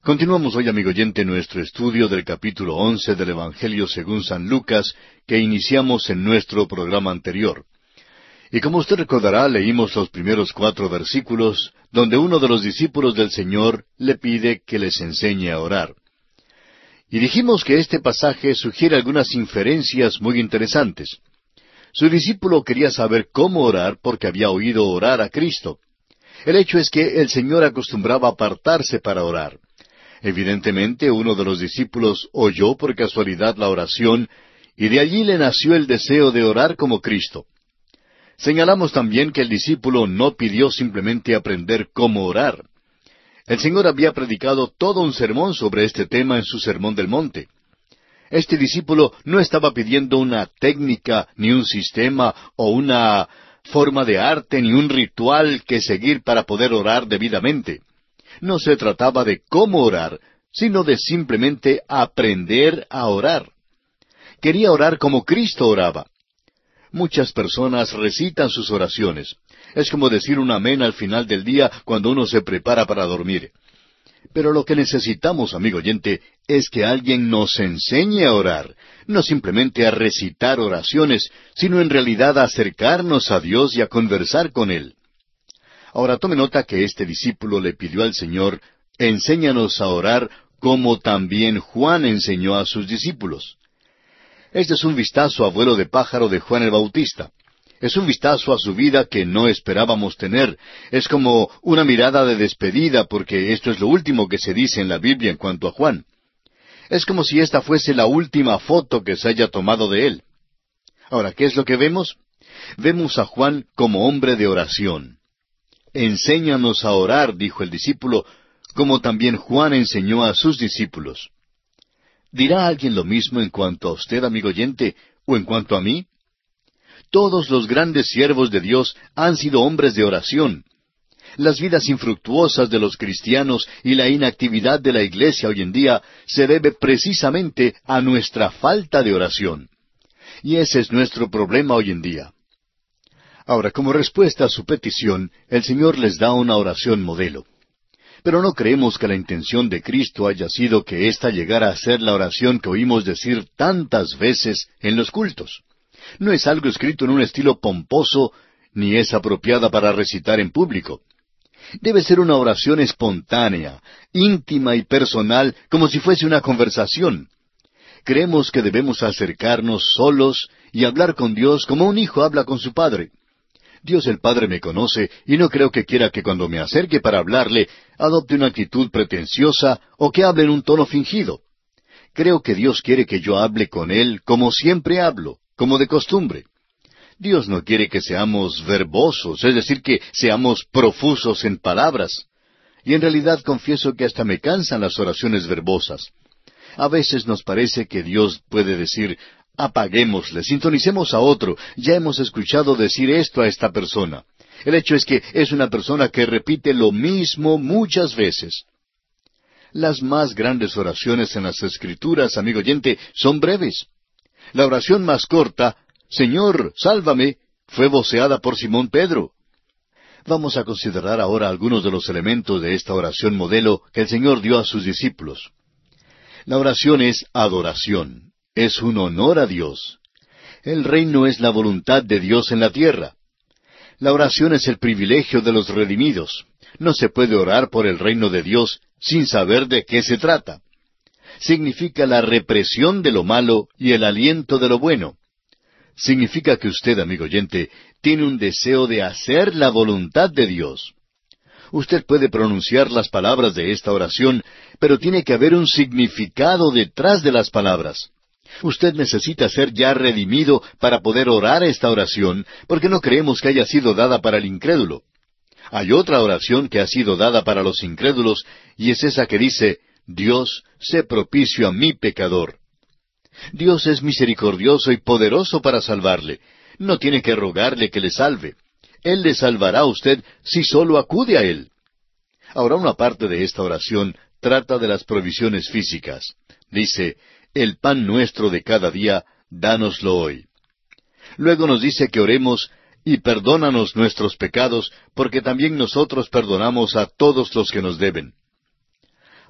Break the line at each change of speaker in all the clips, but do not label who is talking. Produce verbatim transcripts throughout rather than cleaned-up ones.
Continuamos hoy, amigo oyente, nuestro estudio del capítulo once del Evangelio según San Lucas, que iniciamos en nuestro programa anterior. Y como usted recordará, leímos los primeros cuatro versículos, donde uno de los discípulos del Señor le pide que les enseñe a orar. Y dijimos que este pasaje sugiere algunas inferencias muy interesantes. Su discípulo quería saber cómo orar porque había oído orar a Cristo. El hecho es que el Señor acostumbraba apartarse para orar. Evidentemente, uno de los discípulos oyó por casualidad la oración, y de allí le nació el deseo de orar como Cristo. Señalamos también que el discípulo no pidió simplemente aprender cómo orar. El Señor había predicado todo un sermón sobre este tema en su Sermón del Monte. Este discípulo no estaba pidiendo una técnica, ni un sistema, o una forma de arte, ni un ritual que seguir para poder orar debidamente. No se trataba de cómo orar, sino de simplemente aprender a orar. Quería orar como Cristo oraba. Muchas personas recitan sus oraciones. Es como decir un amén al final del día cuando uno se prepara para dormir. Pero lo que necesitamos, amigo oyente, es que alguien nos enseñe a orar, no simplemente a recitar oraciones, sino en realidad a acercarnos a Dios y a conversar con Él. Ahora tome nota que este discípulo le pidió al Señor, enséñanos a orar como también Juan enseñó a sus discípulos. Este es un vistazo a vuelo de pájaro de Juan el Bautista. Es un vistazo a su vida que no esperábamos tener. Es como una mirada de despedida, porque esto es lo último que se dice en la Biblia en cuanto a Juan. Es como si esta fuese la última foto que se haya tomado de él. Ahora, ¿qué es lo que vemos? Vemos a Juan como hombre de oración. Enséñanos a orar, dijo el discípulo, como también Juan enseñó a sus discípulos. ¿Dirá alguien lo mismo en cuanto a usted, amigo oyente, o en cuanto a mí? Todos los grandes siervos de Dios han sido hombres de oración. Las vidas infructuosas de los cristianos y la inactividad de la iglesia hoy en día se debe precisamente a nuestra falta de oración. Y ese es nuestro problema hoy en día. Ahora, como respuesta a su petición, el Señor les da una oración modelo. Pero no creemos que la intención de Cristo haya sido que ésta llegara a ser la oración que oímos decir tantas veces en los cultos. No es algo escrito en un estilo pomposo, ni es apropiada para recitar en público. Debe ser una oración espontánea, íntima y personal, como si fuese una conversación. Creemos que debemos acercarnos solos y hablar con Dios como un hijo habla con su padre. Dios el Padre me conoce y no creo que quiera que cuando me acerque para hablarle, adopte una actitud pretenciosa o que hable en un tono fingido. Creo que Dios quiere que yo hable con Él como siempre hablo, como de costumbre. Dios no quiere que seamos verbosos, es decir, que seamos profusos en palabras. Y en realidad confieso que hasta me cansan las oraciones verbosas. A veces nos parece que Dios puede decir, apaguémosle, sintonicemos a otro, ya hemos escuchado decir esto a esta persona. El hecho es que es una persona que repite lo mismo muchas veces. Las más grandes oraciones en las Escrituras, amigo oyente, son breves. La oración más corta, Señor, sálvame, fue voceada por Simón Pedro. Vamos a considerar ahora algunos de los elementos de esta oración modelo que el Señor dio a sus discípulos. La oración es adoración. Es un honor a Dios. El reino es la voluntad de Dios en la tierra. La oración es el privilegio de los redimidos. No se puede orar por el reino de Dios sin saber de qué se trata. Significa la represión de lo malo y el aliento de lo bueno. Significa que usted, amigo oyente, tiene un deseo de hacer la voluntad de Dios. Usted puede pronunciar las palabras de esta oración, pero tiene que haber un significado detrás de las palabras. Usted necesita ser ya redimido para poder orar esta oración, porque no creemos que haya sido dada para el incrédulo. Hay otra oración que ha sido dada para los incrédulos, y es esa que dice, Dios, sé propicio a mi pecador. Dios es misericordioso y poderoso para salvarle. No tiene que rogarle que le salve. Él le salvará a usted si solo acude a Él. Ahora, una parte de esta oración trata de las provisiones físicas. Dice, el pan nuestro de cada día, dánoslo hoy. Luego nos dice que oremos, y perdónanos nuestros pecados, porque también nosotros perdonamos a todos los que nos deben.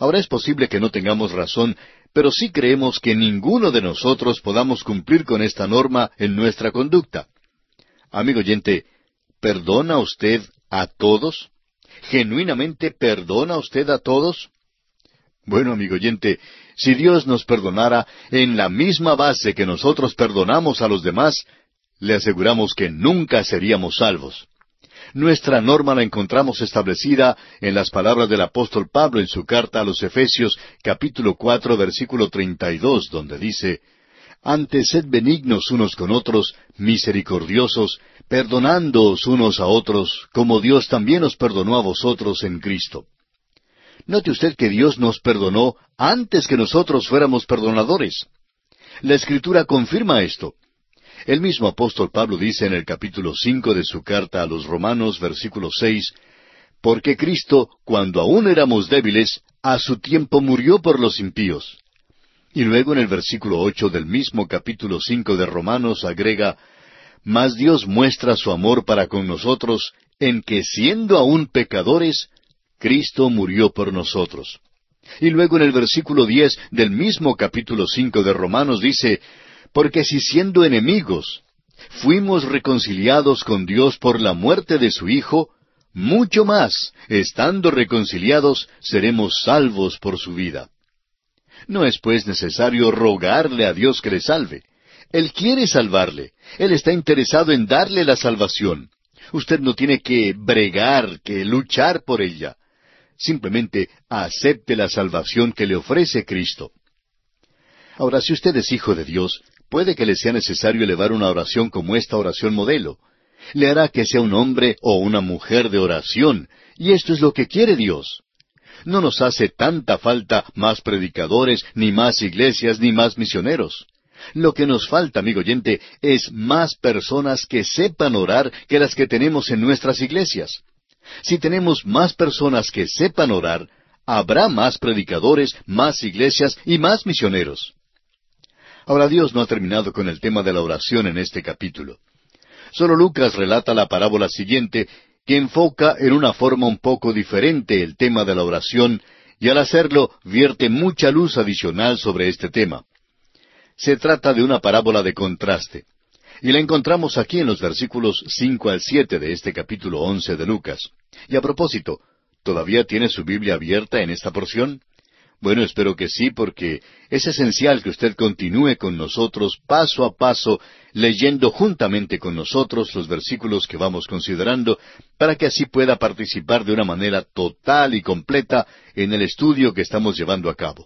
Ahora es posible que no tengamos razón, pero sí creemos que ninguno de nosotros podamos cumplir con esta norma en nuestra conducta. Amigo oyente, ¿perdona usted a todos? ¿Genuinamente perdona usted a todos? Bueno, amigo oyente, si Dios nos perdonara en la misma base que nosotros perdonamos a los demás, le aseguramos que nunca seríamos salvos. Nuestra norma la encontramos establecida en las palabras del apóstol Pablo en su carta a los Efesios, capítulo cuatro, versículo treinta y dos, donde dice: Antes sed benignos unos con otros, misericordiosos, perdonándoos unos a otros, como Dios también os perdonó a vosotros en Cristo. Note usted que Dios nos perdonó antes que nosotros fuéramos perdonadores. La Escritura confirma esto. El mismo apóstol Pablo dice en el capítulo cinco de su carta a los Romanos, versículo seis, Porque Cristo, cuando aún éramos débiles, a su tiempo murió por los impíos. Y luego en el versículo ocho del mismo capítulo cinco de Romanos agrega, Mas Dios muestra su amor para con nosotros, en que siendo aún pecadores, Cristo murió por nosotros. Y luego en el versículo diez del mismo capítulo cinco de Romanos dice, Porque si siendo enemigos, fuimos reconciliados con Dios por la muerte de su Hijo, mucho más, estando reconciliados, seremos salvos por su vida. No es pues necesario rogarle a Dios que le salve. Él quiere salvarle. Él está interesado en darle la salvación. Usted no tiene que bregar, que luchar por ella. Simplemente acepte la salvación que le ofrece Cristo. Ahora, si usted es hijo de Dios, puede que le sea necesario elevar una oración como esta oración modelo. Le hará que sea un hombre o una mujer de oración, y esto es lo que quiere Dios. No nos hace tanta falta más predicadores, ni más iglesias, ni más misioneros. Lo que nos falta, amigo oyente, es más personas que sepan orar que las que tenemos en nuestras iglesias. Si tenemos más personas que sepan orar, habrá más predicadores, más iglesias y más misioneros. Ahora, Dios no ha terminado con el tema de la oración en este capítulo. Solo Lucas relata la parábola siguiente, que enfoca en una forma un poco diferente el tema de la oración, y al hacerlo vierte mucha luz adicional sobre este tema. Se trata de una parábola de contraste, y la encontramos aquí en los versículos cinco al siete de este capítulo once de Lucas. Y a propósito, ¿todavía tiene su Biblia abierta en esta porción? Bueno, espero que sí, porque es esencial que usted continúe con nosotros paso a paso, leyendo juntamente con nosotros los versículos que vamos considerando, para que así pueda participar de una manera total y completa en el estudio que estamos llevando a cabo.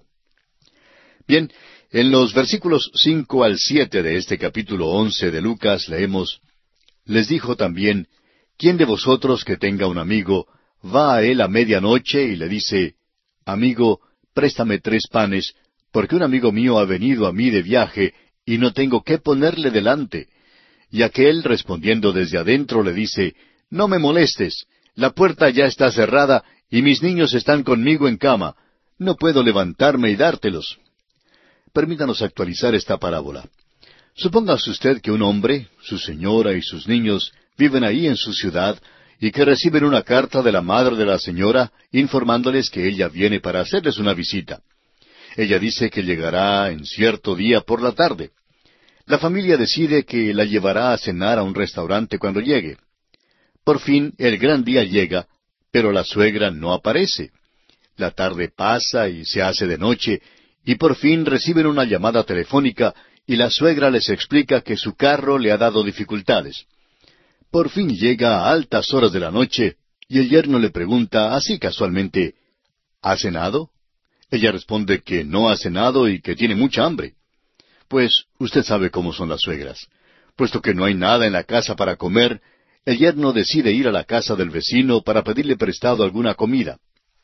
Bien, en los versículos cinco al siete de este capítulo once de Lucas leemos, Les dijo también, ¿quién de vosotros que tenga un amigo va a él a medianoche y le dice, Amigo, préstame tres panes, porque un amigo mío ha venido a mí de viaje, y no tengo qué ponerle delante? Y aquél, respondiendo desde adentro, le dice, No me molestes, la puerta ya está cerrada, y mis niños están conmigo en cama, no puedo levantarme y dártelos. Permítanos actualizar esta parábola. Supóngase usted que un hombre, su señora y sus niños viven ahí en su ciudad, y que reciben una carta de la madre de la señora informándoles que ella viene para hacerles una visita. Ella dice que llegará en cierto día por la tarde. La familia decide que la llevará a cenar a un restaurante cuando llegue. Por fin el gran día llega, pero la suegra no aparece. La tarde pasa y se hace de noche, y por fin reciben una llamada telefónica, y la suegra les explica que su carro le ha dado dificultades. Por fin llega a altas horas de la noche, y el yerno le pregunta, así casualmente, ¿ha cenado? Ella responde que no ha cenado y que tiene mucha hambre. Pues usted sabe cómo son las suegras. Puesto que no hay nada en la casa para comer, el yerno decide ir a la casa del vecino para pedirle prestado alguna comida.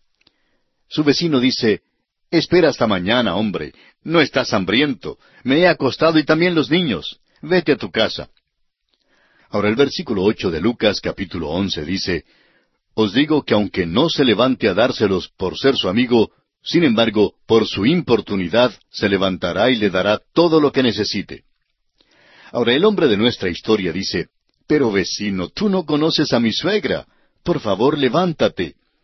Su vecino dice, Espera hasta mañana, hombre, no estás hambriento, me he acostado y también los niños, vete a tu casa. Ahora el versículo ocho de Lucas capítulo once dice, Os digo que aunque no se levante a dárselos por ser su amigo, sin embargo, por su importunidad se levantará y le dará todo lo que necesite. Ahora el hombre de nuestra historia dice, Pero vecino, tú no conoces a mi suegra, por favor levántate.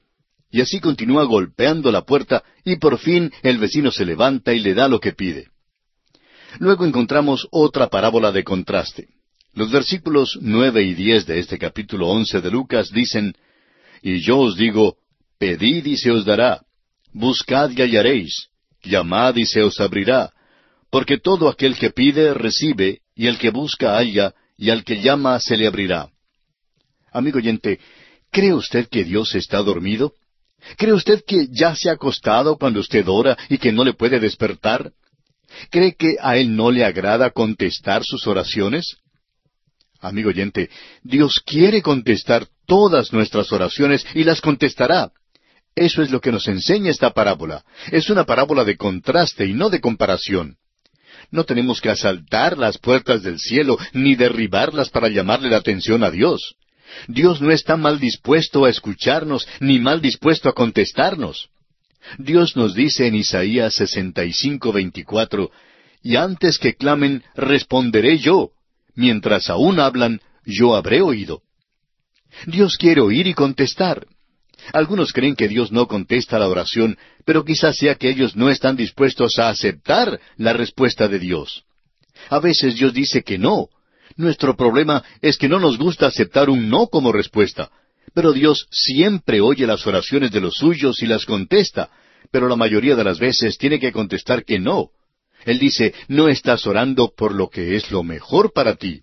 Y así continúa golpeando la puerta y por fin el vecino se levanta y le da lo que pide. Luego encontramos otra parábola de contraste. Los versículos nueve y diez de este capítulo once de Lucas dicen, «Y yo os digo, pedid y se os dará, buscad y hallaréis, llamad y se os abrirá, porque todo aquel que pide recibe, y el que busca halla, y al que llama se le abrirá». Amigo oyente, ¿cree usted que Dios está dormido? ¿Cree usted que ya se ha acostado cuando usted ora y que no le puede despertar? ¿Cree que a Él no le agrada contestar sus oraciones? Amigo oyente, Dios quiere contestar todas nuestras oraciones y las contestará. Eso es lo que nos enseña esta parábola. Es una parábola de contraste y no de comparación. No tenemos que asaltar las puertas del cielo ni derribarlas para llamarle la atención a Dios. Dios no está mal dispuesto a escucharnos ni mal dispuesto a contestarnos. Dios nos dice en Isaías sesenta y cinco, veinticuatro, «Y antes que clamen, responderé yo. Mientras aún hablan, yo habré oído». Dios quiere oír y contestar. Algunos creen que Dios no contesta la oración, pero quizás sea que ellos no están dispuestos a aceptar la respuesta de Dios. A veces Dios dice que no. Nuestro problema es que no nos gusta aceptar un no como respuesta. Pero Dios siempre oye las oraciones de los suyos y las contesta, pero la mayoría de las veces tiene que contestar que no. Él dice, no estás orando por lo que es lo mejor para ti.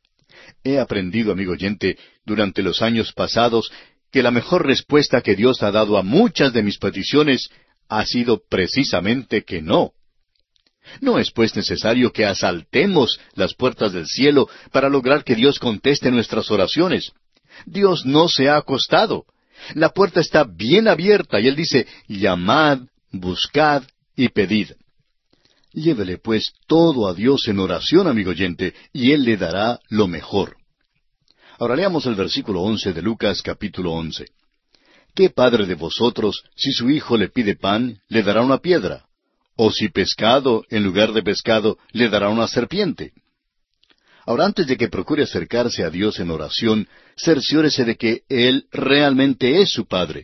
He aprendido, amigo oyente, durante los años pasados, que la mejor respuesta que Dios ha dado a muchas de mis peticiones ha sido precisamente que no. No es pues necesario que asaltemos las puertas del cielo para lograr que Dios conteste nuestras oraciones. Dios no se ha acostado. La puerta está bien abierta y Él dice, llamad, buscad y pedid. Llévele pues todo a Dios en oración, amigo oyente, y Él le dará lo mejor. Ahora leamos el versículo once de Lucas capítulo once. ¿Qué padre de vosotros, si su hijo le pide pan, le dará una piedra? ¿O si pescado, en lugar de pescado, le dará una serpiente? Ahora, antes de que procure acercarse a Dios en oración, cerciórese de que Él realmente es su Padre.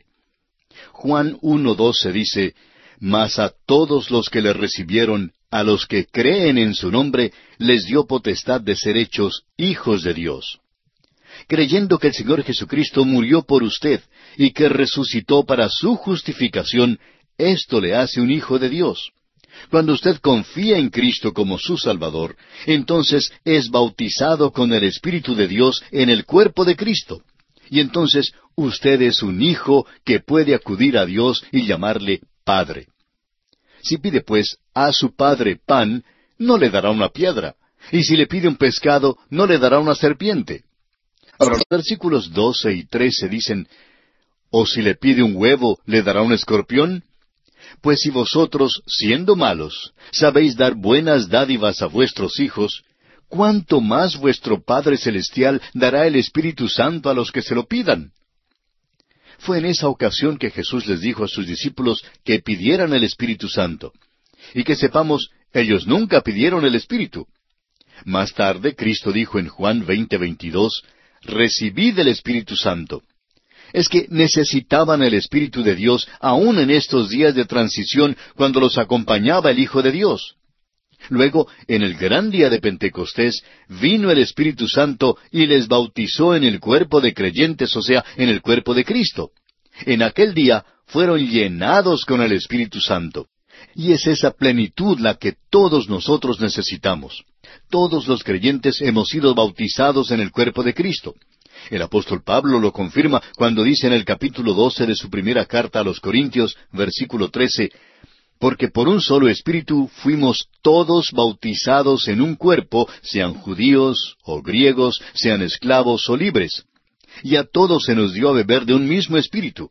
Juan uno doce dice, «Mas a todos los que le recibieron, a los que creen en su nombre, les dio potestad de ser hechos hijos de Dios». Creyendo que el Señor Jesucristo murió por usted y que resucitó para su justificación, esto le hace un hijo de Dios. Cuando usted confía en Cristo como su Salvador, entonces es bautizado con el Espíritu de Dios en el cuerpo de Cristo. Y entonces usted es un hijo que puede acudir a Dios y llamarle Padre. Si pide pues a su Padre pan, no le dará una piedra. Y si le pide un pescado, no le dará una serpiente. Ahora, los versículos doce y trece dicen, «¿O si le pide un huevo, le dará un escorpión? Pues si vosotros, siendo malos, sabéis dar buenas dádivas a vuestros hijos, ¿cuánto más vuestro Padre Celestial dará el Espíritu Santo a los que se lo pidan?» Fue en esa ocasión que Jesús les dijo a sus discípulos que pidieran el Espíritu Santo. Y que sepamos, ellos nunca pidieron el Espíritu. Más tarde, Cristo dijo en Juan veinte veintidós, «Recibid el Espíritu Santo». Es que necesitaban el Espíritu de Dios aún en estos días de transición cuando los acompañaba el Hijo de Dios. Luego, en el gran día de Pentecostés, vino el Espíritu Santo y les bautizó en el cuerpo de creyentes, o sea, en el cuerpo de Cristo. En aquel día fueron llenados con el Espíritu Santo. Y es esa plenitud la que todos nosotros necesitamos. Todos los creyentes hemos sido bautizados en el cuerpo de Cristo. El apóstol Pablo lo confirma cuando dice en el capítulo doce de su primera carta a los Corintios, versículo trece, «Porque por un solo Espíritu fuimos todos bautizados en un cuerpo, sean judíos o griegos, sean esclavos o libres. Y a todos se nos dio a beber de un mismo Espíritu».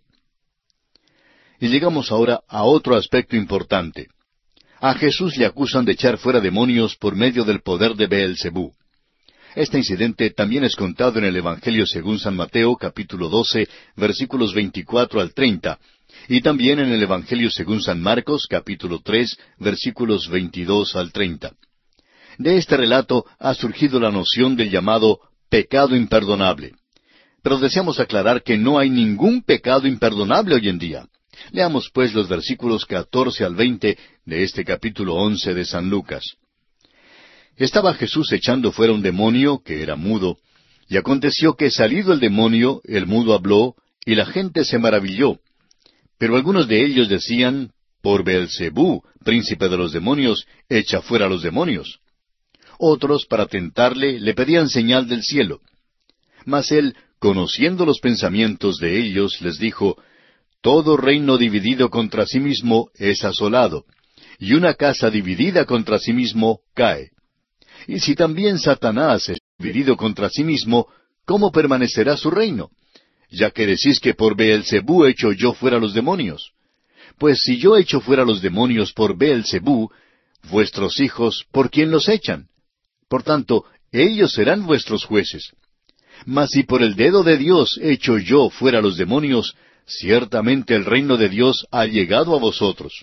Y llegamos ahora a otro aspecto importante. A Jesús le acusan de echar fuera demonios por medio del poder de Beelzebú. Este incidente también es contado en el Evangelio según San Mateo, capítulo doce, versículos veinticuatro al treinta, y también en el Evangelio según San Marcos, capítulo tres, versículos veintidós al treinta. De este relato ha surgido la noción del llamado pecado imperdonable. pero deseamos aclarar que no hay ningún pecado imperdonable hoy en día. Leamos pues los versículos catorce al veinte de este capítulo once de San Lucas. Estaba Jesús echando fuera un demonio, que era mudo, y aconteció que salido el demonio, el mudo habló, y la gente se maravilló. Pero algunos de ellos decían, por Beelzebú, príncipe de los demonios, echa fuera los demonios. Otros, para tentarle, le pedían señal del cielo. Mas él, conociendo los pensamientos de ellos, les dijo, todo reino dividido contra sí mismo es asolado, y una casa dividida contra sí mismo cae. Y si también Satanás es dividido contra sí mismo, ¿cómo permanecerá su reino? Ya que decís que por Beelzebú echo yo fuera los demonios. Pues si yo echo fuera los demonios por Beelzebú, vuestros hijos, ¿por quién los echan? Por tanto, ellos serán vuestros jueces. Mas si por el dedo de Dios echo yo fuera los demonios, ciertamente el reino de Dios ha llegado a vosotros.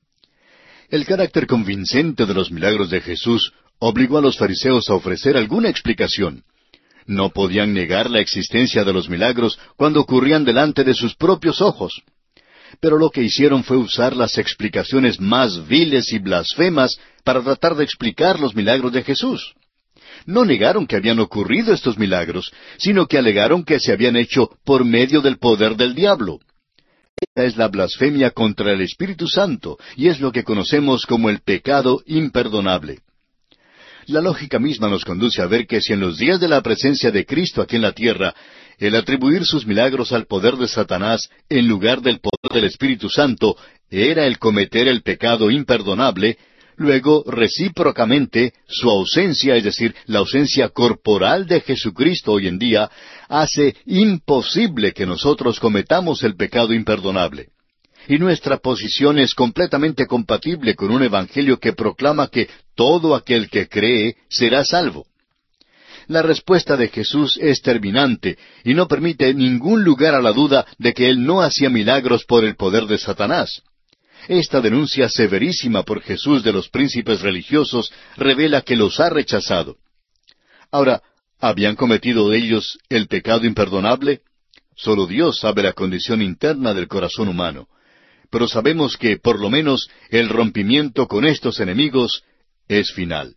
El carácter convincente de los milagros de Jesús obligó a los fariseos a ofrecer alguna explicación. No podían negar la existencia de los milagros cuando ocurrían delante de sus propios ojos. Pero lo que hicieron fue usar las explicaciones más viles y blasfemas para tratar de explicar los milagros de Jesús. No negaron que habían ocurrido estos milagros, sino que alegaron que se habían hecho por medio del poder del diablo. Esta es la blasfemia contra el Espíritu Santo, y es lo que conocemos como el pecado imperdonable. La lógica misma nos conduce a ver que si en los días de la presencia de Cristo aquí en la tierra, el atribuir sus milagros al poder de Satanás en lugar del poder del Espíritu Santo era el cometer el pecado imperdonable, luego, recíprocamente, su ausencia, es decir, la ausencia corporal de Jesucristo hoy en día, hace imposible que nosotros cometamos el pecado imperdonable. Y nuestra posición es completamente compatible con un evangelio que proclama que todo aquel que cree será salvo. La respuesta de Jesús es terminante y no permite ningún lugar a la duda de que Él no hacía milagros por el poder de Satanás. Esta denuncia severísima por Jesús de los príncipes religiosos revela que los ha rechazado. Ahora, ¿habían cometido ellos el pecado imperdonable? Solo Dios sabe la condición interna del corazón humano. Pero sabemos que, por lo menos, el rompimiento con estos enemigos es final.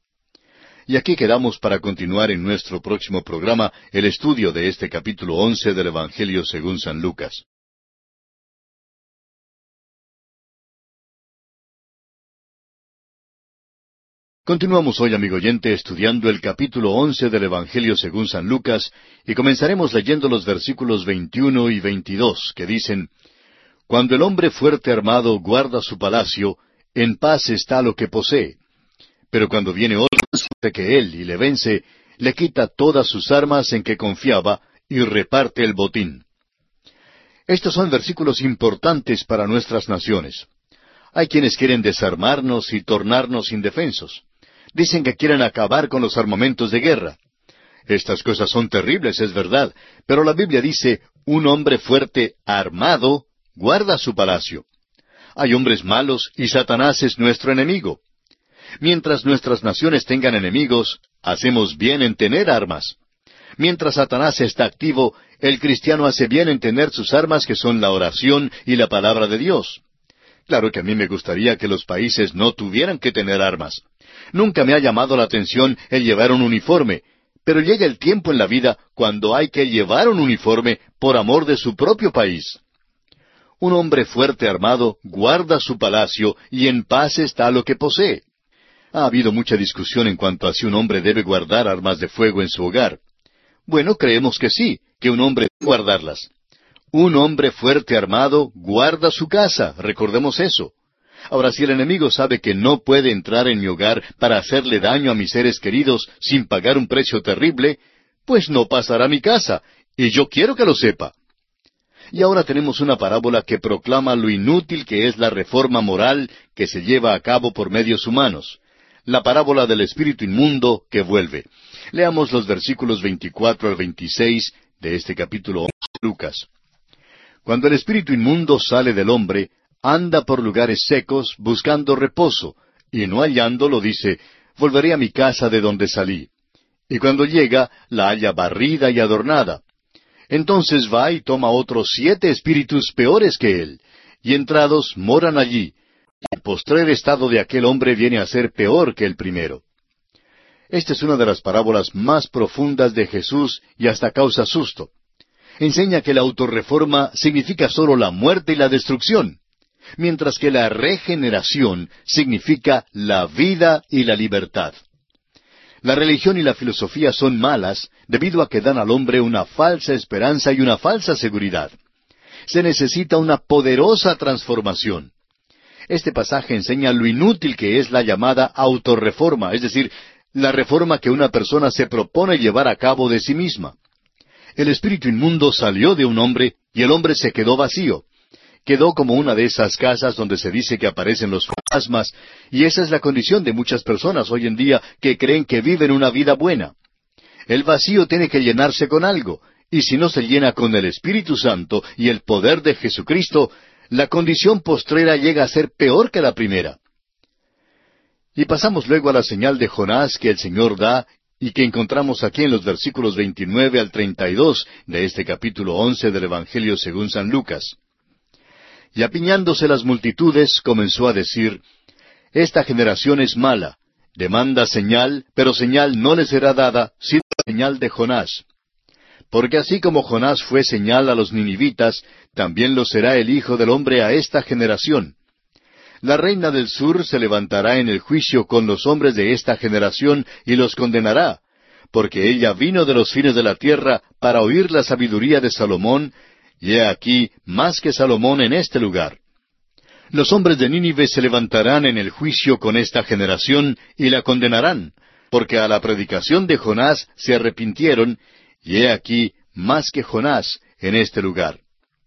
Y aquí quedamos para continuar en nuestro próximo programa el estudio de este capítulo once del Evangelio según San Lucas. Continuamos hoy, amigo oyente, estudiando el capítulo once del Evangelio según San Lucas, y comenzaremos leyendo los versículos veintiuno y veintidós, que dicen, Cuando el hombre fuerte armado guarda su palacio, en paz está lo que posee. Pero cuando viene otro más fuerte que él y le vence, le quita todas sus armas en que confiaba y reparte el botín. Estos son versículos importantes para nuestras naciones. Hay quienes quieren desarmarnos y tornarnos indefensos. Dicen que quieren acabar con los armamentos de guerra. Estas cosas son terribles, es verdad, pero la Biblia dice, un hombre fuerte, armado, guarda su palacio. Hay hombres malos y Satanás es nuestro enemigo. Mientras nuestras naciones tengan enemigos, hacemos bien en tener armas. Mientras Satanás está activo, el cristiano hace bien en tener sus armas que son la oración y la palabra de Dios. Claro que a mí me gustaría que los países no tuvieran que tener armas. Nunca me ha llamado la atención el llevar un uniforme, pero llega el tiempo en la vida cuando hay que llevar un uniforme por amor de su propio país. Un hombre fuerte armado guarda su palacio y en paz está lo que posee. Ha habido mucha discusión en cuanto a si un hombre debe guardar armas de fuego en su hogar. Bueno, creemos que sí, que un hombre debe guardarlas. Un hombre fuerte armado guarda su casa, recordemos eso. Ahora, si el enemigo sabe que no puede entrar en mi hogar para hacerle daño a mis seres queridos sin pagar un precio terrible, pues no pasará a mi casa, y yo quiero que lo sepa. Y ahora tenemos una parábola que proclama lo inútil que es la reforma moral que se lleva a cabo por medios humanos. La parábola del espíritu inmundo que vuelve. Leamos los versículos veinticuatro al veintiséis de este capítulo once de Lucas. Cuando el espíritu inmundo sale del hombre, anda por lugares secos buscando reposo, y no hallándolo dice, volveré a mi casa de donde salí. Y cuando llega, la halla barrida y adornada. Entonces va y toma otros siete espíritus peores que él, y entrados moran allí. El postrer estado de aquel hombre viene a ser peor que el primero. Esta es una de las parábolas más profundas de Jesús y hasta causa susto. Enseña que la autorreforma significa sólo la muerte y la destrucción, mientras que la regeneración significa la vida y la libertad. La religión y la filosofía son malas debido a que dan al hombre una falsa esperanza y una falsa seguridad. Se necesita una poderosa transformación. Este pasaje enseña lo inútil que es la llamada autorreforma, es decir, la reforma que una persona se propone llevar a cabo de sí misma. El espíritu inmundo salió de un hombre y el hombre se quedó vacío. Quedó como una de esas casas donde se dice que aparecen los fantasmas, y esa es la condición de muchas personas hoy en día que creen que viven una vida buena. El vacío tiene que llenarse con algo, y si no se llena con el Espíritu Santo y el poder de Jesucristo, la condición postrera llega a ser peor que la primera. Y pasamos luego a la señal de Jonás que el Señor da y que encontramos aquí en los versículos veintinueve al treinta y dos de este capítulo once del Evangelio según San Lucas. Y apiñándose las multitudes, comenzó a decir, Esta generación es mala, demanda señal, pero señal no le será dada, sino la señal de Jonás. Porque así como Jonás fue señal a los ninivitas, también lo será el Hijo del Hombre a esta generación. La reina del sur se levantará en el juicio con los hombres de esta generación y los condenará, porque ella vino de los fines de la tierra para oír la sabiduría de Salomón, y he aquí más que Salomón en este lugar. Los hombres de Nínive se levantarán en el juicio con esta generación y la condenarán, porque a la predicación de Jonás se arrepintieron, y he aquí más que Jonás en este lugar.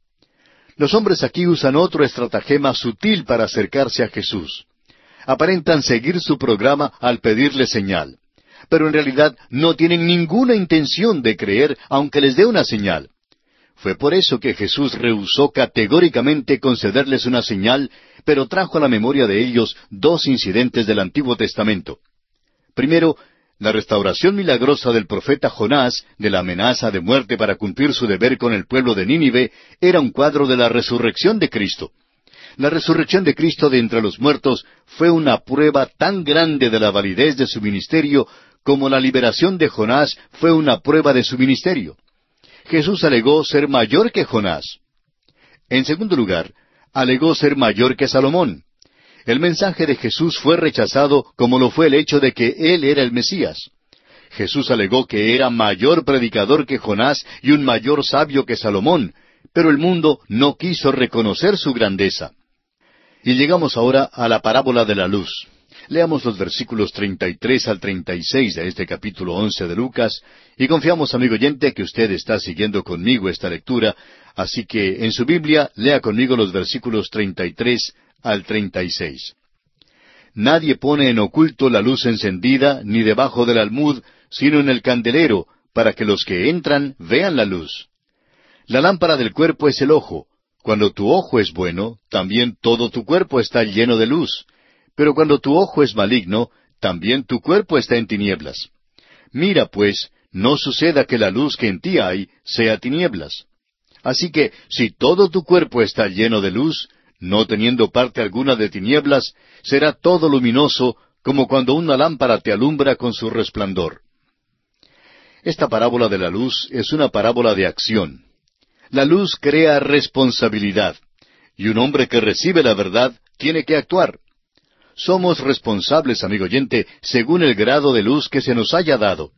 Los hombres aquí usan otro estratagema sutil para acercarse a Jesús. Aparentan seguir su programa al pedirle señal, pero en realidad no tienen ninguna intención de creer aunque les dé una señal. Fue por eso que Jesús rehusó categóricamente concederles una señal, pero trajo a la memoria de ellos dos incidentes del Antiguo Testamento. Primero, la restauración milagrosa del profeta Jonás de la amenaza de muerte para cumplir su deber con el pueblo de Nínive era un cuadro de la resurrección de Cristo. La resurrección de Cristo de entre los muertos fue una prueba tan grande de la validez de su ministerio como la liberación de Jonás fue una prueba de su ministerio. Jesús alegó ser mayor que Jonás. En segundo lugar, alegó ser mayor que Salomón. El mensaje de Jesús fue rechazado como lo fue el hecho de que Él era el Mesías. Jesús alegó que era mayor predicador que Jonás y un mayor sabio que Salomón, pero el mundo no quiso reconocer su grandeza. Y llegamos ahora a la parábola de la luz. Leamos los versículos treinta y tres al treinta y seis de este capítulo once de Lucas, y confiamos, amigo oyente, que usted está siguiendo conmigo esta lectura, así que en su Biblia lea conmigo los versículos treinta y tres al treinta y seis. Nadie pone en oculto la luz encendida, ni debajo del almud, sino en el candelero, para que los que entran vean la luz. La lámpara del cuerpo es el ojo. Cuando tu ojo es bueno, también todo tu cuerpo está lleno de luz. Pero cuando tu ojo es maligno, también tu cuerpo está en tinieblas. Mira, pues, no suceda que la luz que en ti hay sea tinieblas. Así que, si todo tu cuerpo está lleno de luz, no teniendo parte alguna de tinieblas, será todo luminoso, como cuando una lámpara te alumbra con su resplandor. Esta parábola de la luz es una parábola de acción. La luz crea responsabilidad, y un hombre que recibe la verdad tiene que actuar. Somos responsables, amigo oyente, según el grado de luz que se nos haya dado.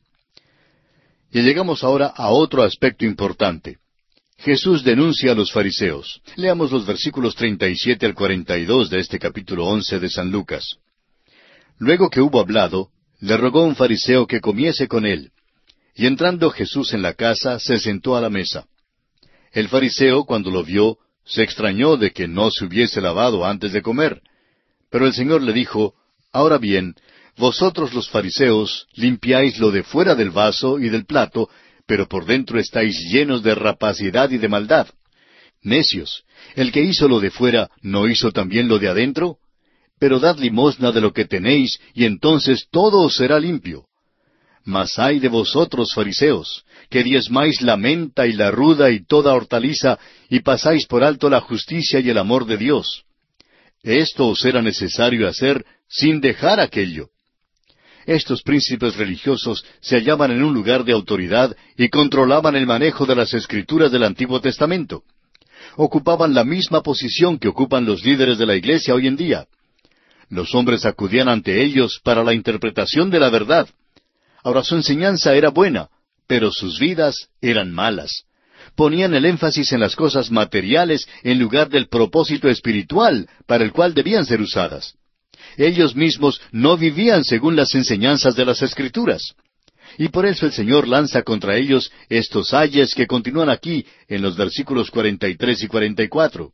Y llegamos ahora a otro aspecto importante. Jesús denuncia a los fariseos. Leamos los versículos treinta y siete al cuarenta y dos de este capítulo once de San Lucas. Luego que hubo hablado, le rogó un fariseo que comiese con él. Y entrando Jesús en la casa, se sentó a la mesa. El fariseo, cuando lo vio, se extrañó de que no se hubiese lavado antes de comer. Pero el Señor le dijo, Ahora bien, vosotros los fariseos limpiáis lo de fuera del vaso y del plato, pero por dentro estáis llenos de rapacidad y de maldad. Necios, el que hizo lo de fuera, ¿no hizo también lo de adentro? Pero dad limosna de lo que tenéis, y entonces todo os será limpio. Mas ay de vosotros, fariseos, que diezmáis la menta y la ruda y toda hortaliza, y pasáis por alto la justicia y el amor de Dios. Esto os era necesario hacer sin dejar aquello. Estos príncipes religiosos se hallaban en un lugar de autoridad y controlaban el manejo de las Escrituras del Antiguo Testamento. Ocupaban la misma posición que ocupan los líderes de la Iglesia hoy en día. Los hombres acudían ante ellos para la interpretación de la verdad. Ahora, su enseñanza era buena, pero sus vidas eran malas. Ponían el énfasis en las cosas materiales en lugar del propósito espiritual para el cual debían ser usadas. Ellos mismos no vivían según las enseñanzas de las Escrituras. Y por eso el Señor lanza contra ellos estos ayes que continúan aquí en los versículos cuarenta y tres y cuarenta y cuatro.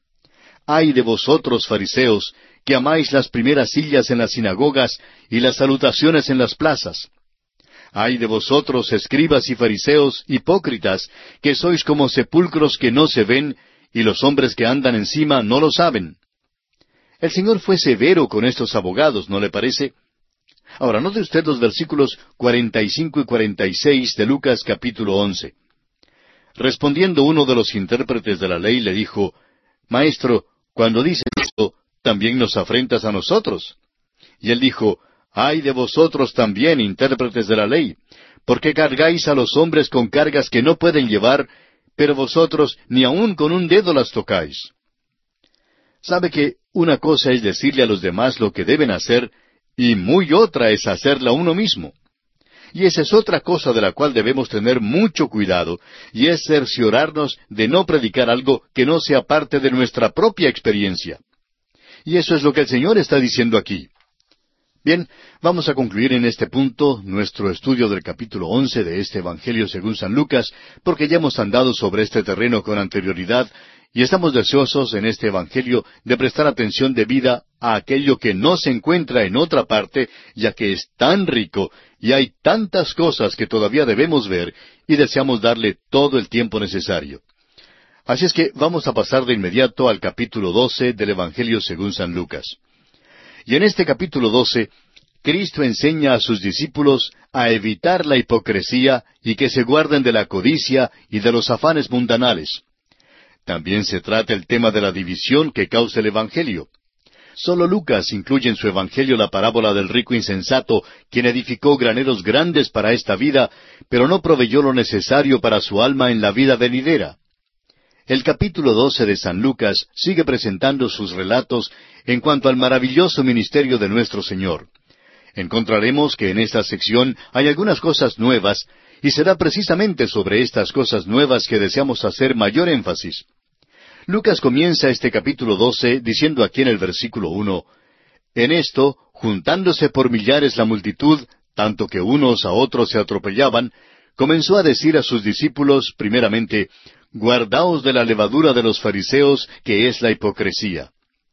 Ay de vosotros, fariseos, que amáis las primeras sillas en las sinagogas y las salutaciones en las plazas. Ay de vosotros, escribas y fariseos, hipócritas, que sois como sepulcros que no se ven, y los hombres que andan encima no lo saben. El Señor fue severo con estos abogados, ¿no le parece? Ahora, note usted los versículos cuarenta y cinco y cuarenta y seis de Lucas capítulo once. Respondiendo uno de los intérpretes de la ley le dijo, Maestro, cuando dices esto, ¿también nos afrentas a nosotros? Y él dijo, Ay de vosotros también, intérpretes de la ley, porque cargáis a los hombres con cargas que no pueden llevar, pero vosotros ni aun con un dedo las tocáis. ¿Sabe que una cosa es decirle a los demás lo que deben hacer, y muy otra es hacerla uno mismo? Y esa es otra cosa de la cual debemos tener mucho cuidado, y es cerciorarnos de no predicar algo que no sea parte de nuestra propia experiencia. Y eso es lo que el Señor está diciendo aquí. Bien, vamos a concluir en este punto nuestro estudio del capítulo once de este Evangelio según San Lucas, porque ya hemos andado sobre este terreno con anterioridad, y estamos deseosos en este Evangelio de prestar atención debida a aquello que no se encuentra en otra parte, ya que es tan rico, y hay tantas cosas que todavía debemos ver, y deseamos darle todo el tiempo necesario. Así es que vamos a pasar de inmediato al capítulo doce del Evangelio según San Lucas. Y en este capítulo doce, Cristo enseña a sus discípulos a evitar la hipocresía y que se guarden de la codicia y de los afanes mundanales. También se trata el tema de la división que causa el Evangelio. Solo Lucas incluye en su Evangelio la parábola del rico insensato, quien edificó graneros grandes para esta vida, pero no proveyó lo necesario para su alma en la vida venidera. El capítulo doce de San Lucas sigue presentando sus relatos en cuanto al maravilloso ministerio de nuestro Señor. Encontraremos que en esta sección hay algunas cosas nuevas, y será precisamente sobre estas cosas nuevas que deseamos hacer mayor énfasis. Lucas comienza este capítulo doce diciendo aquí en el versículo uno, En esto, juntándose por millares la multitud, tanto que unos a otros se atropellaban, comenzó a decir a sus discípulos, primeramente, Guardaos de la levadura de los fariseos, que es la hipocresía.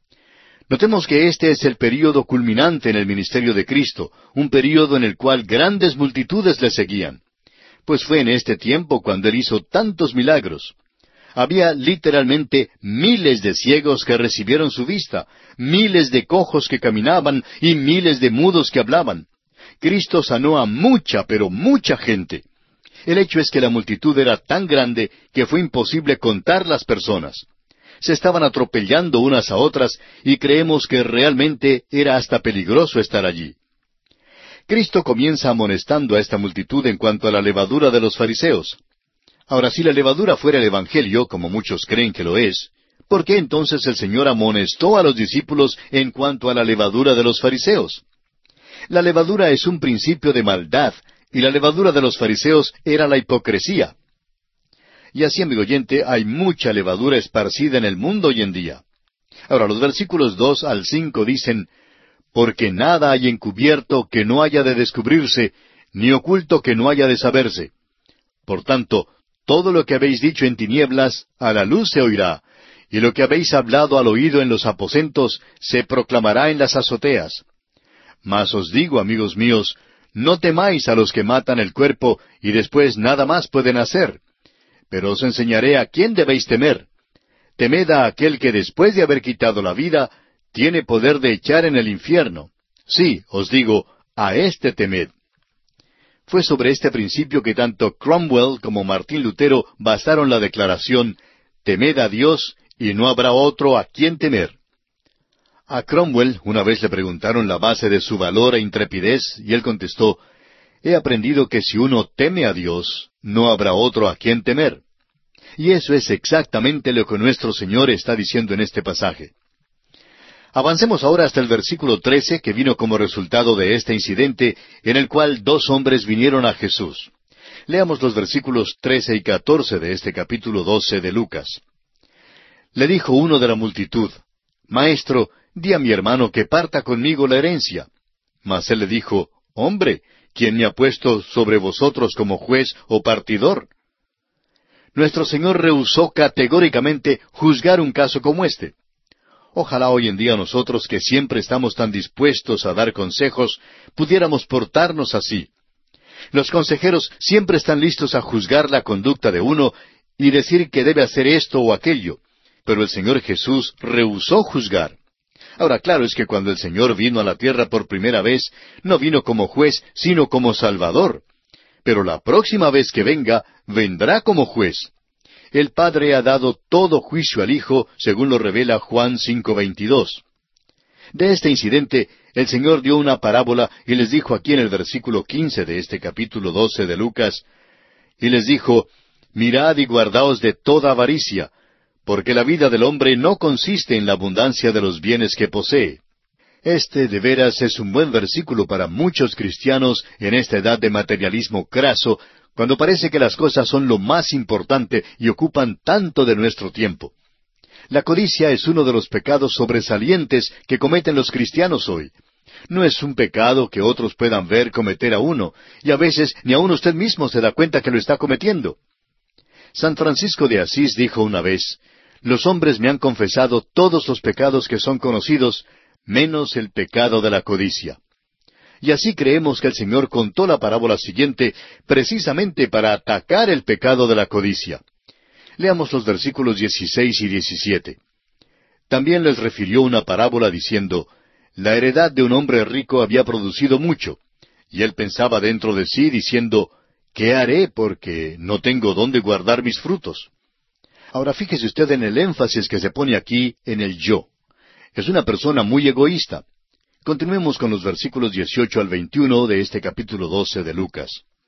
Notemos que este es el período culminante en el ministerio de Cristo, un período en el cual grandes multitudes le seguían. Pues fue en este tiempo cuando Él hizo tantos milagros. Había literalmente miles de ciegos que recibieron su vista, miles de cojos que caminaban y miles de mudos que hablaban. Cristo sanó a mucha, pero mucha gente. El hecho es que la multitud era tan grande que fue imposible contar las personas. Se estaban atropellando unas a otras y creemos que realmente era hasta peligroso estar allí. Cristo comienza amonestando a esta multitud en cuanto a la levadura de los fariseos. Ahora, si la levadura fuera el Evangelio, como muchos creen que lo es, ¿por qué entonces el Señor amonestó a los discípulos en cuanto a la levadura de los fariseos? La levadura es un principio de maldad, y la levadura de los fariseos era la hipocresía. Y así, amigo oyente, hay mucha levadura esparcida en el mundo hoy en día. Ahora, los versículos dos al cinco dicen, Porque nada hay encubierto que no haya de descubrirse, ni oculto que no haya de saberse. Por tanto, todo lo que habéis dicho en tinieblas, a la luz se oirá, y lo que habéis hablado al oído en los aposentos, se proclamará en las azoteas. Mas os digo, amigos míos, no temáis a los que matan el cuerpo, y después nada más pueden hacer. Pero os enseñaré a quién debéis temer. Temed a aquel que después de haber quitado la vida, tiene poder de echar en el infierno. Sí, os digo, a éste temed. Fue sobre este principio que tanto Cromwell como Martín Lutero basaron la declaración, «Temed a Dios, y no habrá otro a quien temer». A Cromwell una vez le preguntaron la base de su valor e intrepidez, y él contestó, «He aprendido que si uno teme a Dios, no habrá otro a quien temer». Y eso es exactamente lo que nuestro Señor está diciendo en este pasaje. Avancemos ahora hasta el versículo trece, que vino como resultado de este incidente en el cual dos hombres vinieron a Jesús. Leamos los versículos trece y catorce de este capítulo doce de Lucas. Le dijo uno de la multitud, «Maestro, di a mi hermano que parta conmigo la herencia». Mas él le dijo, «Hombre, ¿quién me ha puesto sobre vosotros como juez o partidor?» Nuestro Señor rehusó categóricamente juzgar un caso como este. Ojalá hoy en día nosotros, que siempre estamos tan dispuestos a dar consejos, pudiéramos portarnos así. Los consejeros siempre están listos a juzgar la conducta de uno y decir que debe hacer esto o aquello, pero el Señor Jesús rehusó juzgar. Ahora, claro es que cuando el Señor vino a la tierra por primera vez, no vino como juez, sino como Salvador. Pero la próxima vez que venga, vendrá como juez. El Padre ha dado todo juicio al Hijo, según lo revela Juan cinco veintidós. De este incidente, el Señor dio una parábola y les dijo aquí en el versículo quince de este capítulo doce de Lucas, y les dijo, «Mirad y guardaos de toda avaricia, porque la vida del hombre no consiste en la abundancia de los bienes que posee». Este de veras es un buen versículo para muchos cristianos en esta edad de materialismo craso, cuando parece que las cosas son lo más importante y ocupan tanto de nuestro tiempo. La codicia es uno de los pecados sobresalientes que cometen los cristianos hoy. No es un pecado que otros puedan ver cometer a uno, y a veces ni aun usted mismo se da cuenta que lo está cometiendo. San Francisco de Asís dijo una vez, «Los hombres me han confesado todos los pecados que son conocidos, menos el pecado de la codicia». Y así creemos que el Señor contó la parábola siguiente precisamente para atacar el pecado de la codicia. Leamos los versículos dieciséis y diecisiete. También les refirió una parábola diciendo, «La heredad de un hombre rico había producido mucho, y él pensaba dentro de sí diciendo, ¿qué haré porque no tengo dónde guardar mis frutos?» Ahora fíjese usted en el énfasis que se pone aquí en el yo. Es una persona muy egoísta. Continuemos con los versículos dieciocho al veintiuno de este capítulo doce de Lucas.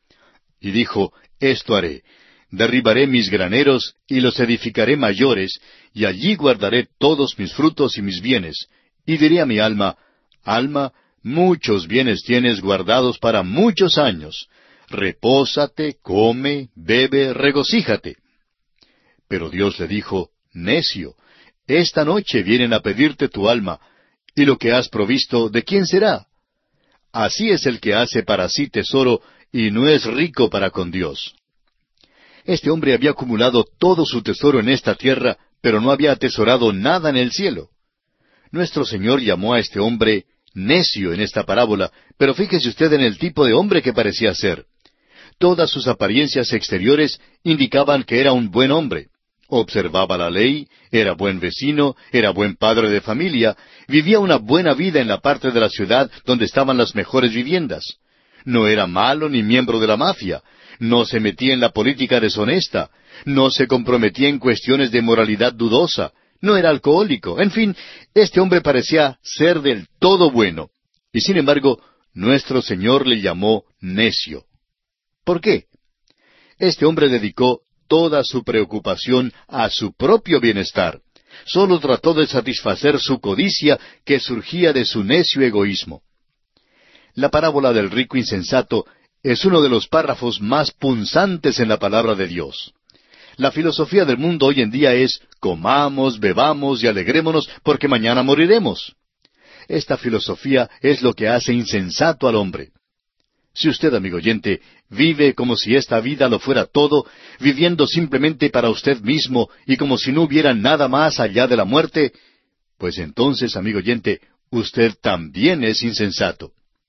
Y dijo, «Esto haré, derribaré mis graneros y los edificaré mayores, y allí guardaré todos mis frutos y mis bienes. Y diré a mi alma, alma, muchos bienes tienes guardados para muchos años. Repósate, come, bebe, regocíjate». Pero Dios le dijo, «Necio, esta noche vienen a pedirte tu alma, ¿y lo que has provisto, de quién será?» Así es el que hace para sí tesoro, y no es rico para con Dios. Este hombre había acumulado todo su tesoro en esta tierra, pero no había atesorado nada en el cielo. Nuestro Señor llamó a este hombre necio en esta parábola, pero fíjese usted en el tipo de hombre que parecía ser. Todas sus apariencias exteriores indicaban que era un buen hombre. Observaba la ley, era buen vecino, era buen padre de familia, vivía una buena vida en la parte de la ciudad donde estaban las mejores viviendas. No era malo ni miembro de la mafia, no se metía en la política deshonesta, no se comprometía en cuestiones de moralidad dudosa, no era alcohólico, en fin, este hombre parecía ser del todo bueno. Y sin embargo, nuestro Señor le llamó necio. ¿Por qué? Este hombre dedicó toda su preocupación a su propio bienestar. Solo trató de satisfacer su codicia que surgía de su necio egoísmo. La parábola del rico insensato es uno de los párrafos más punzantes en la palabra de Dios. La filosofía del mundo hoy en día es comamos, bebamos y alegrémonos porque mañana moriremos. Esta filosofía es lo que hace insensato al hombre. Si usted, amigo oyente, vive como si esta vida lo fuera todo, viviendo simplemente para usted mismo y como si no hubiera nada más allá de la muerte, pues entonces, amigo oyente, usted también es insensato.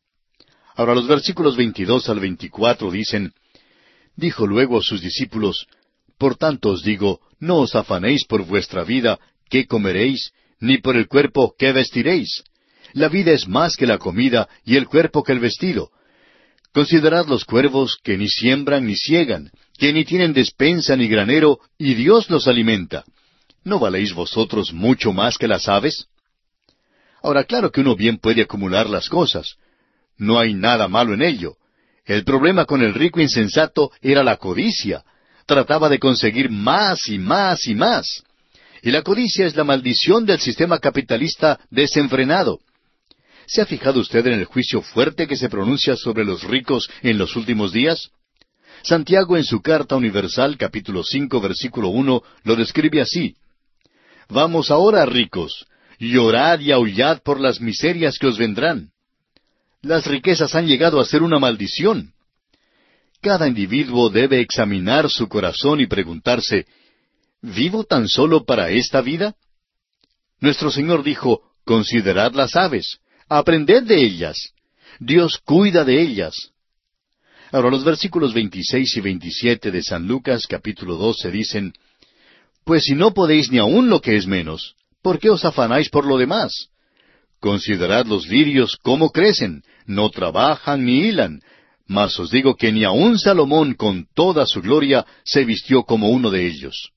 Ahora los versículos veintidós al veinticuatro dicen, «Dijo luego a sus discípulos, Por tanto os digo, no os afanéis por vuestra vida, qué comeréis, ni por el cuerpo, qué vestiréis. La vida es más que la comida, y el cuerpo que el vestido. Considerad los cuervos que ni siembran ni siegan, que ni tienen despensa ni granero, y Dios los alimenta. ¿No valéis vosotros mucho más que las aves? Ahora, claro que uno bien puede acumular las cosas. No hay nada malo en ello. El problema con el rico insensato era la codicia. Trataba de conseguir más y más y más. Y la codicia es la maldición del sistema capitalista desenfrenado. ¿Se ha fijado usted en el juicio fuerte que se pronuncia sobre los ricos en los últimos días? Santiago en su Carta Universal, capítulo cinco, versículo uno, lo describe así. Vamos ahora, ricos, llorad y aullad por las miserias que os vendrán. Las riquezas han llegado a ser una maldición. Cada individuo debe examinar su corazón y preguntarse, ¿vivo tan solo para esta vida? Nuestro Señor dijo, considerad las aves, aprended de ellas. Dios cuida de ellas. Ahora los versículos veintiséis y veintisiete de San Lucas capítulo doce dicen, Pues si no podéis ni aun lo que es menos, ¿por qué os afanáis por lo demás? Considerad los lirios cómo crecen, no trabajan ni hilan, mas os digo que ni aun Salomón con toda su gloria se vistió como uno de ellos.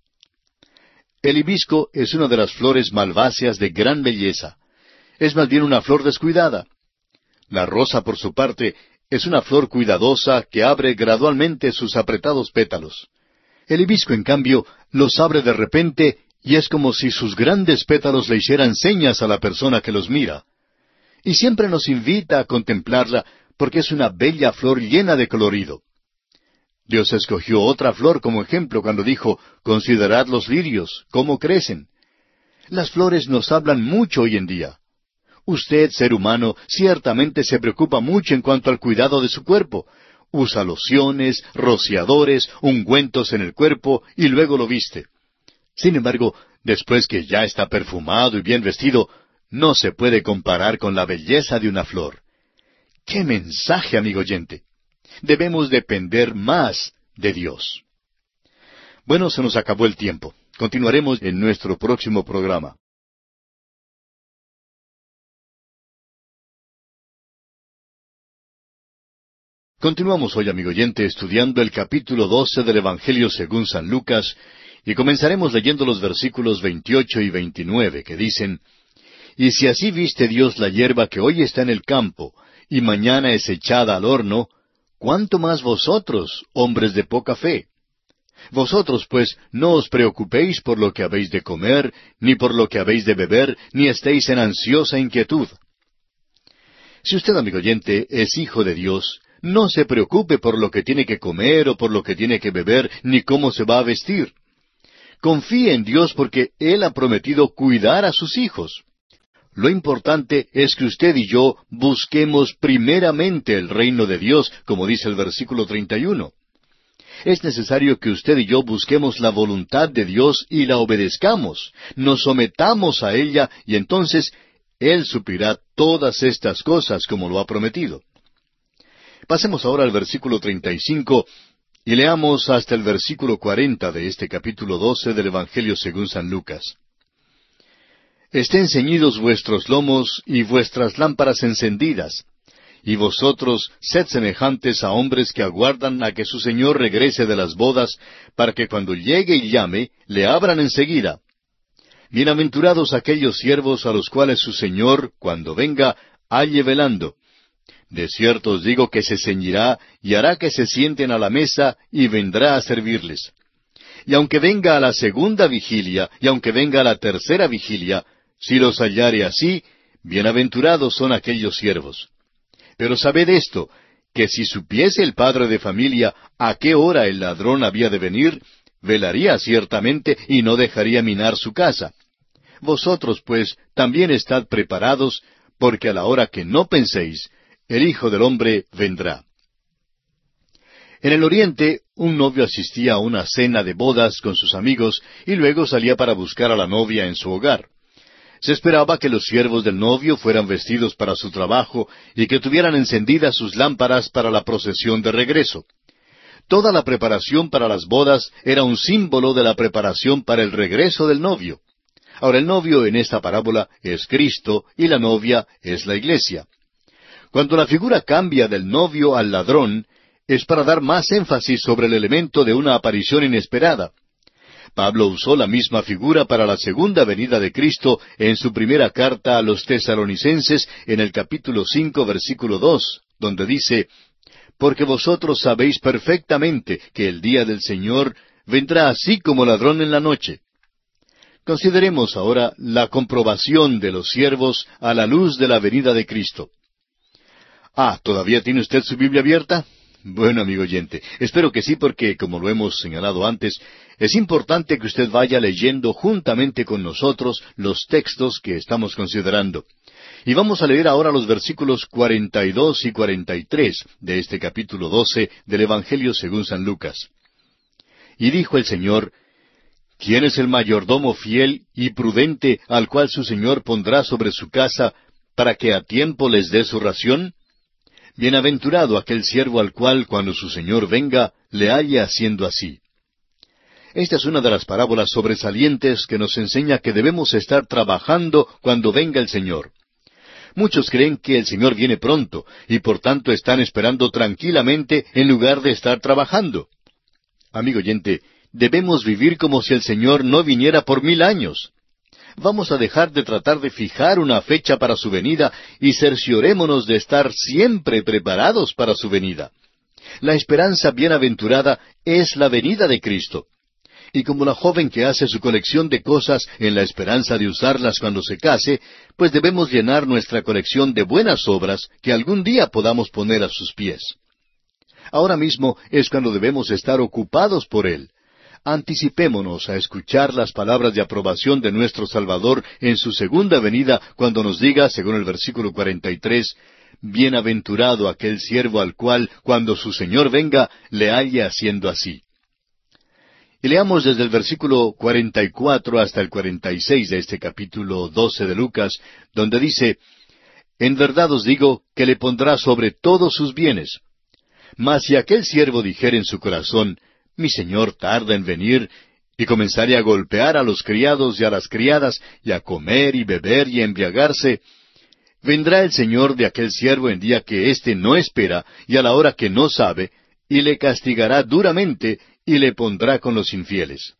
El hibisco es una de las flores malváceas de gran belleza. Es más bien una flor descuidada. La rosa, por su parte, es una flor cuidadosa que abre gradualmente sus apretados pétalos. El hibisco, en cambio, los abre de repente y es como si sus grandes pétalos le hicieran señas a la persona que los mira. Y siempre nos invita a contemplarla porque es una bella flor llena de colorido. Dios escogió otra flor como ejemplo cuando dijo, considerad los lirios, cómo crecen. Las flores nos hablan mucho hoy en día. Usted, ser humano, ciertamente se preocupa mucho en cuanto al cuidado de su cuerpo. Usa lociones, rociadores, ungüentos en el cuerpo y luego lo viste. Sin embargo, después que ya está perfumado y bien vestido, no se puede comparar con la belleza de una flor. ¡Qué mensaje, amigo oyente! Debemos depender más de Dios. Bueno, se nos acabó el tiempo. Continuaremos en nuestro próximo programa. Continuamos hoy, amigo oyente, estudiando el capítulo doce del Evangelio según San Lucas, y comenzaremos leyendo los versículos veintiocho y veintinueve, que dicen, Y si así viste Dios la hierba que hoy está en el campo, y mañana es echada al horno, ¿cuánto más vosotros, hombres de poca fe? Vosotros, pues, no os preocupéis por lo que habéis de comer, ni por lo que habéis de beber, ni estéis en ansiosa inquietud. Si usted, amigo oyente, es hijo de Dios, no se preocupe por lo que tiene que comer o por lo que tiene que beber, ni cómo se va a vestir. Confíe en Dios porque Él ha prometido cuidar a sus hijos. Lo importante es que usted y yo busquemos primeramente el reino de Dios, como dice el versículo treinta y uno. Es necesario que usted y yo busquemos la voluntad de Dios y la obedezcamos, nos sometamos a ella y entonces Él suplirá todas estas cosas como lo ha prometido. Pasemos ahora al versículo treinta y cinco y leamos hasta el versículo cuarenta de este capítulo doce del Evangelio según San Lucas. Estén ceñidos vuestros lomos y vuestras lámparas encendidas, y vosotros sed semejantes a hombres que aguardan a que su señor regrese de las bodas, para que cuando llegue y llame, le abran enseguida. Bienaventurados aquellos siervos a los cuales su señor, cuando venga, halle velando. De cierto os digo que se ceñirá y hará que se sienten a la mesa y vendrá a servirles. Y aunque venga a la segunda vigilia, y aunque venga a la tercera vigilia, si los hallare así, bienaventurados son aquellos siervos. Pero sabed esto, que si supiese el padre de familia a qué hora el ladrón había de venir, velaría ciertamente y no dejaría minar su casa. Vosotros, pues, también estad preparados, porque a la hora que no penséis, el Hijo del Hombre vendrá. En el Oriente, un novio asistía a una cena de bodas con sus amigos y luego salía para buscar a la novia en su hogar. Se esperaba que los siervos del novio fueran vestidos para su trabajo y que tuvieran encendidas sus lámparas para la procesión de regreso. Toda la preparación para las bodas era un símbolo de la preparación para el regreso del novio. Ahora, el novio en esta parábola es Cristo y la novia es la iglesia. Cuando la figura cambia del novio al ladrón, es para dar más énfasis sobre el elemento de una aparición inesperada. Pablo usó la misma figura para la segunda venida de Cristo en su primera carta a los tesalonicenses en el capítulo cinco, versículo dos, donde dice, «Porque vosotros sabéis perfectamente que el día del Señor vendrá así como ladrón en la noche». Consideremos ahora la comprobación de los siervos a la luz de la venida de Cristo. Ah, ¿todavía tiene usted su Biblia abierta? Bueno, amigo oyente, espero que sí, porque, como lo hemos señalado antes, es importante que usted vaya leyendo juntamente con nosotros los textos que estamos considerando. Y vamos a leer ahora los versículos cuarenta y dos y cuarenta y tres de este capítulo doce del Evangelio según San Lucas. Y dijo el Señor, ¿quién es el mayordomo fiel y prudente al cual su Señor pondrá sobre su casa para que a tiempo les dé su ración? Bienaventurado aquel siervo al cual, cuando su Señor venga, le halle haciendo así. Esta es una de las parábolas sobresalientes que nos enseña que debemos estar trabajando cuando venga el Señor. Muchos creen que el Señor viene pronto, y por tanto están esperando tranquilamente en lugar de estar trabajando. Amigo oyente, debemos vivir como si el Señor no viniera por mil años. Vamos a dejar de tratar de fijar una fecha para su venida y cerciorémonos de estar siempre preparados para su venida. La esperanza bienaventurada es la venida de Cristo. Y como la joven que hace su colección de cosas en la esperanza de usarlas cuando se case, pues debemos llenar nuestra colección de buenas obras que algún día podamos poner a sus pies. Ahora mismo es cuando debemos estar ocupados por Él. Anticipémonos a escuchar las palabras de aprobación de nuestro Salvador en su segunda venida, cuando nos diga, según el versículo cuarenta y tres, «Bienaventurado aquel siervo al cual, cuando su Señor venga, le halle haciendo así». Y leamos desde el versículo cuarenta y cuatro hasta el cuarenta y seis de este capítulo doce de Lucas, donde dice, «En verdad os digo que le pondrá sobre todos sus bienes. Mas si aquel siervo dijere en su corazón, mi señor tarda en venir, y comenzare a golpear a los criados y a las criadas, y a comer y beber y a embriagarse, vendrá el señor de aquel siervo en día que éste no espera, y a la hora que no sabe, y le castigará duramente, y le pondrá con los infieles».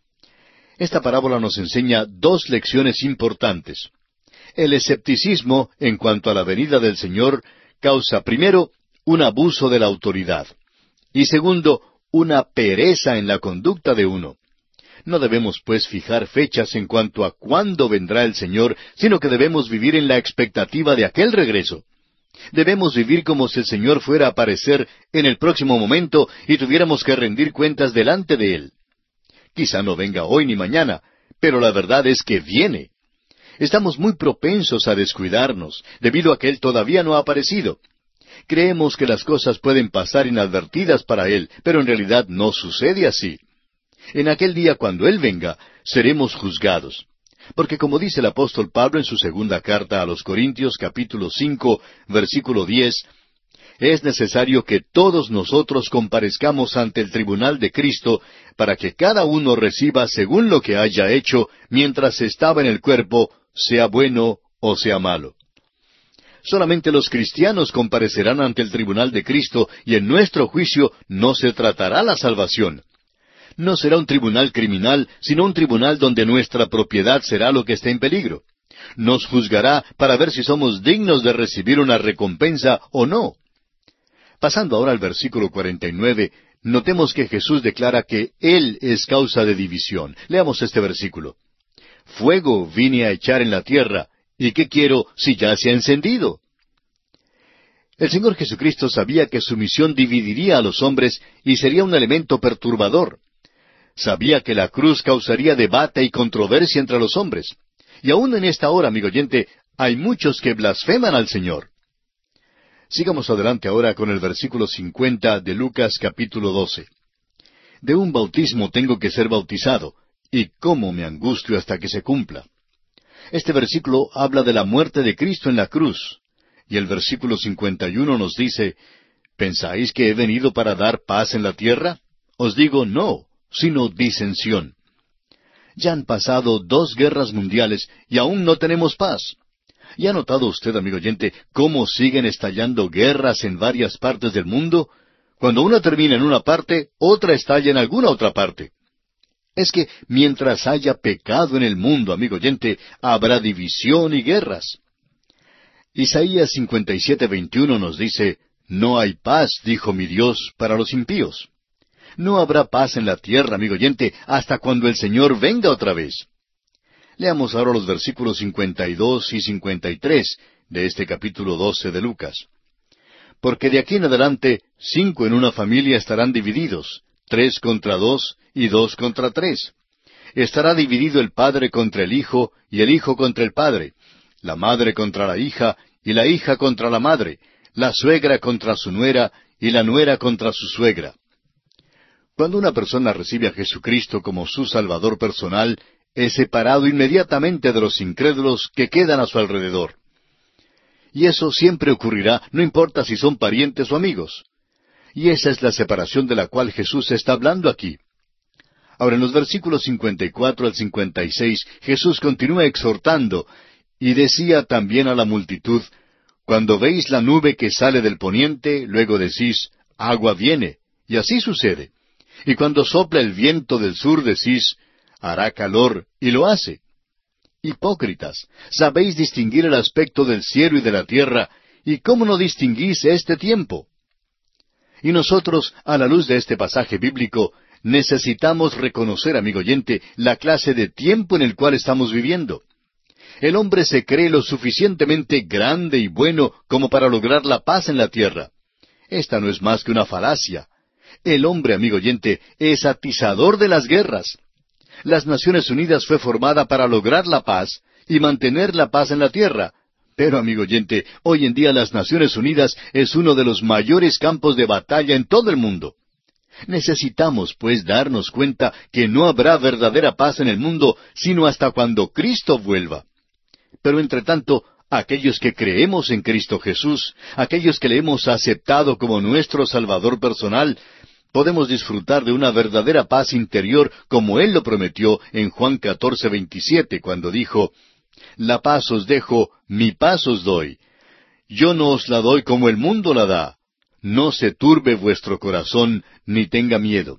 Esta parábola nos enseña dos lecciones importantes. El escepticismo en cuanto a la venida del Señor causa, primero, un abuso de la autoridad, y segundo, una pereza en la conducta de uno. No debemos, pues, fijar fechas en cuanto a cuándo vendrá el Señor, sino que debemos vivir en la expectativa de aquel regreso. Debemos vivir como si el Señor fuera a aparecer en el próximo momento y tuviéramos que rendir cuentas delante de Él. Quizá no venga hoy ni mañana, pero la verdad es que viene. Estamos muy propensos a descuidarnos, debido a que Él todavía no ha aparecido. Creemos que las cosas pueden pasar inadvertidas para Él, pero en realidad no sucede así. En aquel día, cuando Él venga, seremos juzgados. Porque como dice el apóstol Pablo en su segunda carta a los Corintios, capítulo cinco, versículo diez, es necesario que todos nosotros comparezcamos ante el tribunal de Cristo, para que cada uno reciba según lo que haya hecho mientras estaba en el cuerpo, sea bueno o sea malo. Solamente los cristianos comparecerán ante el tribunal de Cristo, y en nuestro juicio no se tratará la salvación. No será un tribunal criminal, sino un tribunal donde nuestra propiedad será lo que esté en peligro. Nos juzgará para ver si somos dignos de recibir una recompensa o no. Pasando ahora al versículo cuarenta y nueve, notemos que Jesús declara que Él es causa de división. Leamos este versículo. «Fuego vine a echar en la tierra, ¿y qué quiero si ya se ha encendido?» El Señor Jesucristo sabía que su misión dividiría a los hombres y sería un elemento perturbador. Sabía que la cruz causaría debate y controversia entre los hombres. Y aún en esta hora, amigo oyente, hay muchos que blasfeman al Señor. Sigamos adelante ahora con el versículo cincuenta de Lucas capítulo doce. «De un bautismo tengo que ser bautizado, y cómo me angustio hasta que se cumpla». Este versículo habla de la muerte de Cristo en la cruz. Y el versículo cincuenta y uno nos dice, ¿pensáis que he venido para dar paz en la tierra? Os digo no, sino disensión. Ya han pasado dos guerras mundiales y aún no tenemos paz. ¿Y ha notado usted, amigo oyente, cómo siguen estallando guerras en varias partes del mundo? Cuando una termina en una parte, otra estalla en alguna otra parte. Es que mientras haya pecado en el mundo, amigo oyente, habrá división y guerras. Isaías cincuenta y siete, veintiuno nos dice, «No hay paz, dijo mi Dios, para los impíos». No habrá paz en la tierra, amigo oyente, hasta cuando el Señor venga otra vez. Leamos ahora los versículos cincuenta y dos y cincuenta y tres de este capítulo doce de Lucas. Porque de aquí en adelante, cinco en una familia estarán divididos, tres contra dos y dos contra tres. Estará dividido el padre contra el hijo y el hijo contra el padre, la madre contra la hija y la hija contra la madre, la suegra contra su nuera y la nuera contra su suegra. Cuando una persona recibe a Jesucristo como su Salvador personal, es separado inmediatamente de los incrédulos que quedan a su alrededor. Y eso siempre ocurrirá, no importa si son parientes o amigos. Y esa es la separación de la cual Jesús está hablando aquí. Ahora, en los versículos cincuenta y cuatro al cincuenta y seis, Jesús continúa exhortando, y decía también a la multitud, «Cuando veis la nube que sale del poniente, luego decís, agua viene», y así sucede. Y cuando sopla el viento del sur, decís, «Hará calor», y lo hace. Hipócritas, sabéis distinguir el aspecto del cielo y de la tierra, ¿y cómo no distinguís este tiempo? Y nosotros, a la luz de este pasaje bíblico, necesitamos reconocer, amigo oyente, la clase de tiempo en el cual estamos viviendo. El hombre se cree lo suficientemente grande y bueno como para lograr la paz en la tierra. Esta no es más que una falacia. El hombre, amigo oyente, es atizador de las guerras. Las Naciones Unidas fue formada para lograr la paz y mantener la paz en la tierra. Pero, amigo oyente, hoy en día las Naciones Unidas es uno de los mayores campos de batalla en todo el mundo. Necesitamos, pues, darnos cuenta que no habrá verdadera paz en el mundo sino hasta cuando Cristo vuelva. Pero, entre tanto, aquellos que creemos en Cristo Jesús, aquellos que le hemos aceptado como nuestro Salvador personal, podemos disfrutar de una verdadera paz interior como Él lo prometió en Juan catorce, veintisiete, cuando dijo, «La paz os dejo, mi paz os doy. Yo no os la doy como el mundo la da. No se turbe vuestro corazón, ni tenga miedo».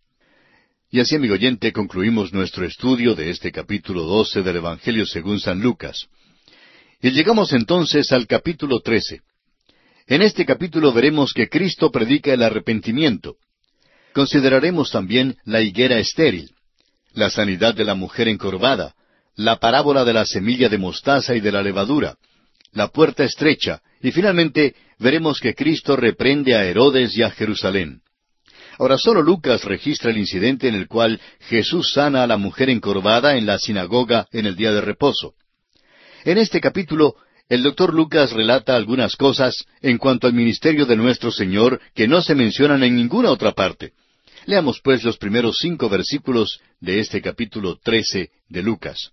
Y así, amigo oyente, concluimos nuestro estudio de este capítulo doce del Evangelio según San Lucas. Y llegamos entonces al capítulo trece. En este capítulo veremos que Cristo predica el arrepentimiento. Consideraremos también la higuera estéril, la sanidad de la mujer encorvada, la parábola de la semilla de mostaza y de la levadura, la puerta estrecha, y finalmente veremos que Cristo reprende a Herodes y a Jerusalén. Ahora, solo Lucas registra el incidente en el cual Jesús sana a la mujer encorvada en la sinagoga en el día de reposo. En este capítulo, el doctor Lucas relata algunas cosas en cuanto al ministerio de nuestro Señor que no se mencionan en ninguna otra parte. Leamos pues los primeros cinco versículos de este capítulo trece de Lucas.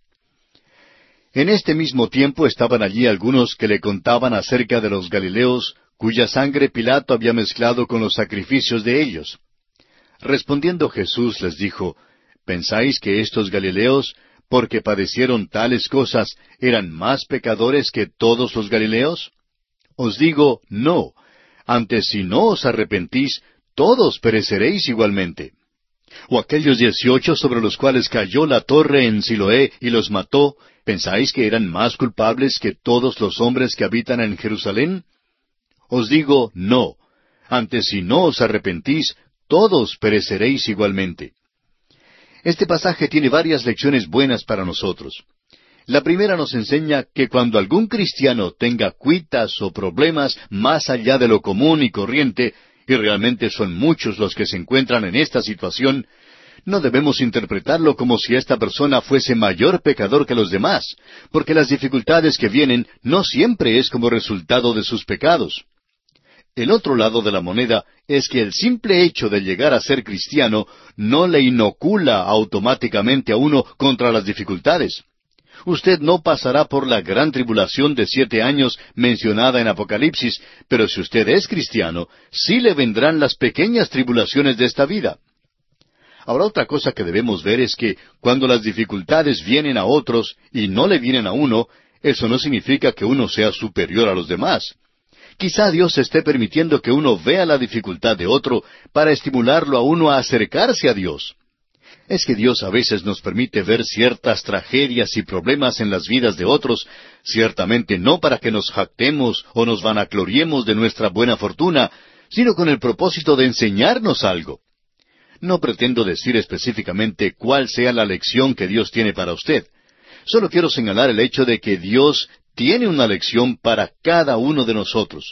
En este mismo tiempo estaban allí algunos que le contaban acerca de los Galileos, cuya sangre Pilato había mezclado con los sacrificios de ellos. Respondiendo Jesús les dijo, ¿pensáis que estos Galileos, porque padecieron tales cosas, eran más pecadores que todos los Galileos? Os digo, no. Antes, si no os arrepentís, todos pereceréis igualmente. ¿O aquellos dieciocho sobre los cuales cayó la torre en Siloé y los mató, pensáis que eran más culpables que todos los hombres que habitan en Jerusalén? Os digo, no. Antes, si no os arrepentís, todos pereceréis igualmente. Este pasaje tiene varias lecciones buenas para nosotros. La primera nos enseña que cuando algún cristiano tenga cuitas o problemas más allá de lo común y corriente, y realmente son muchos los que se encuentran en esta situación, no debemos interpretarlo como si esta persona fuese mayor pecador que los demás, porque las dificultades que vienen no siempre es como resultado de sus pecados. El otro lado de la moneda es que el simple hecho de llegar a ser cristiano no le inocula automáticamente a uno contra las dificultades. Usted no pasará por la gran tribulación de siete años mencionada en Apocalipsis, pero si usted es cristiano, sí le vendrán las pequeñas tribulaciones de esta vida. Ahora, otra cosa que debemos ver es que cuando las dificultades vienen a otros y no le vienen a uno, Eso no significa que uno sea superior a los demás. Quizá Dios esté permitiendo que uno vea la dificultad de otro para estimularlo a uno a acercarse a Dios. Es que Dios a veces nos permite ver ciertas tragedias y problemas en las vidas de otros, ciertamente no para que nos jactemos o nos vanagloriemos de nuestra buena fortuna, sino con el propósito de enseñarnos algo. No pretendo decir específicamente cuál sea la lección que Dios tiene para usted. Solo quiero señalar el hecho de que Dios tiene una lección para cada uno de nosotros.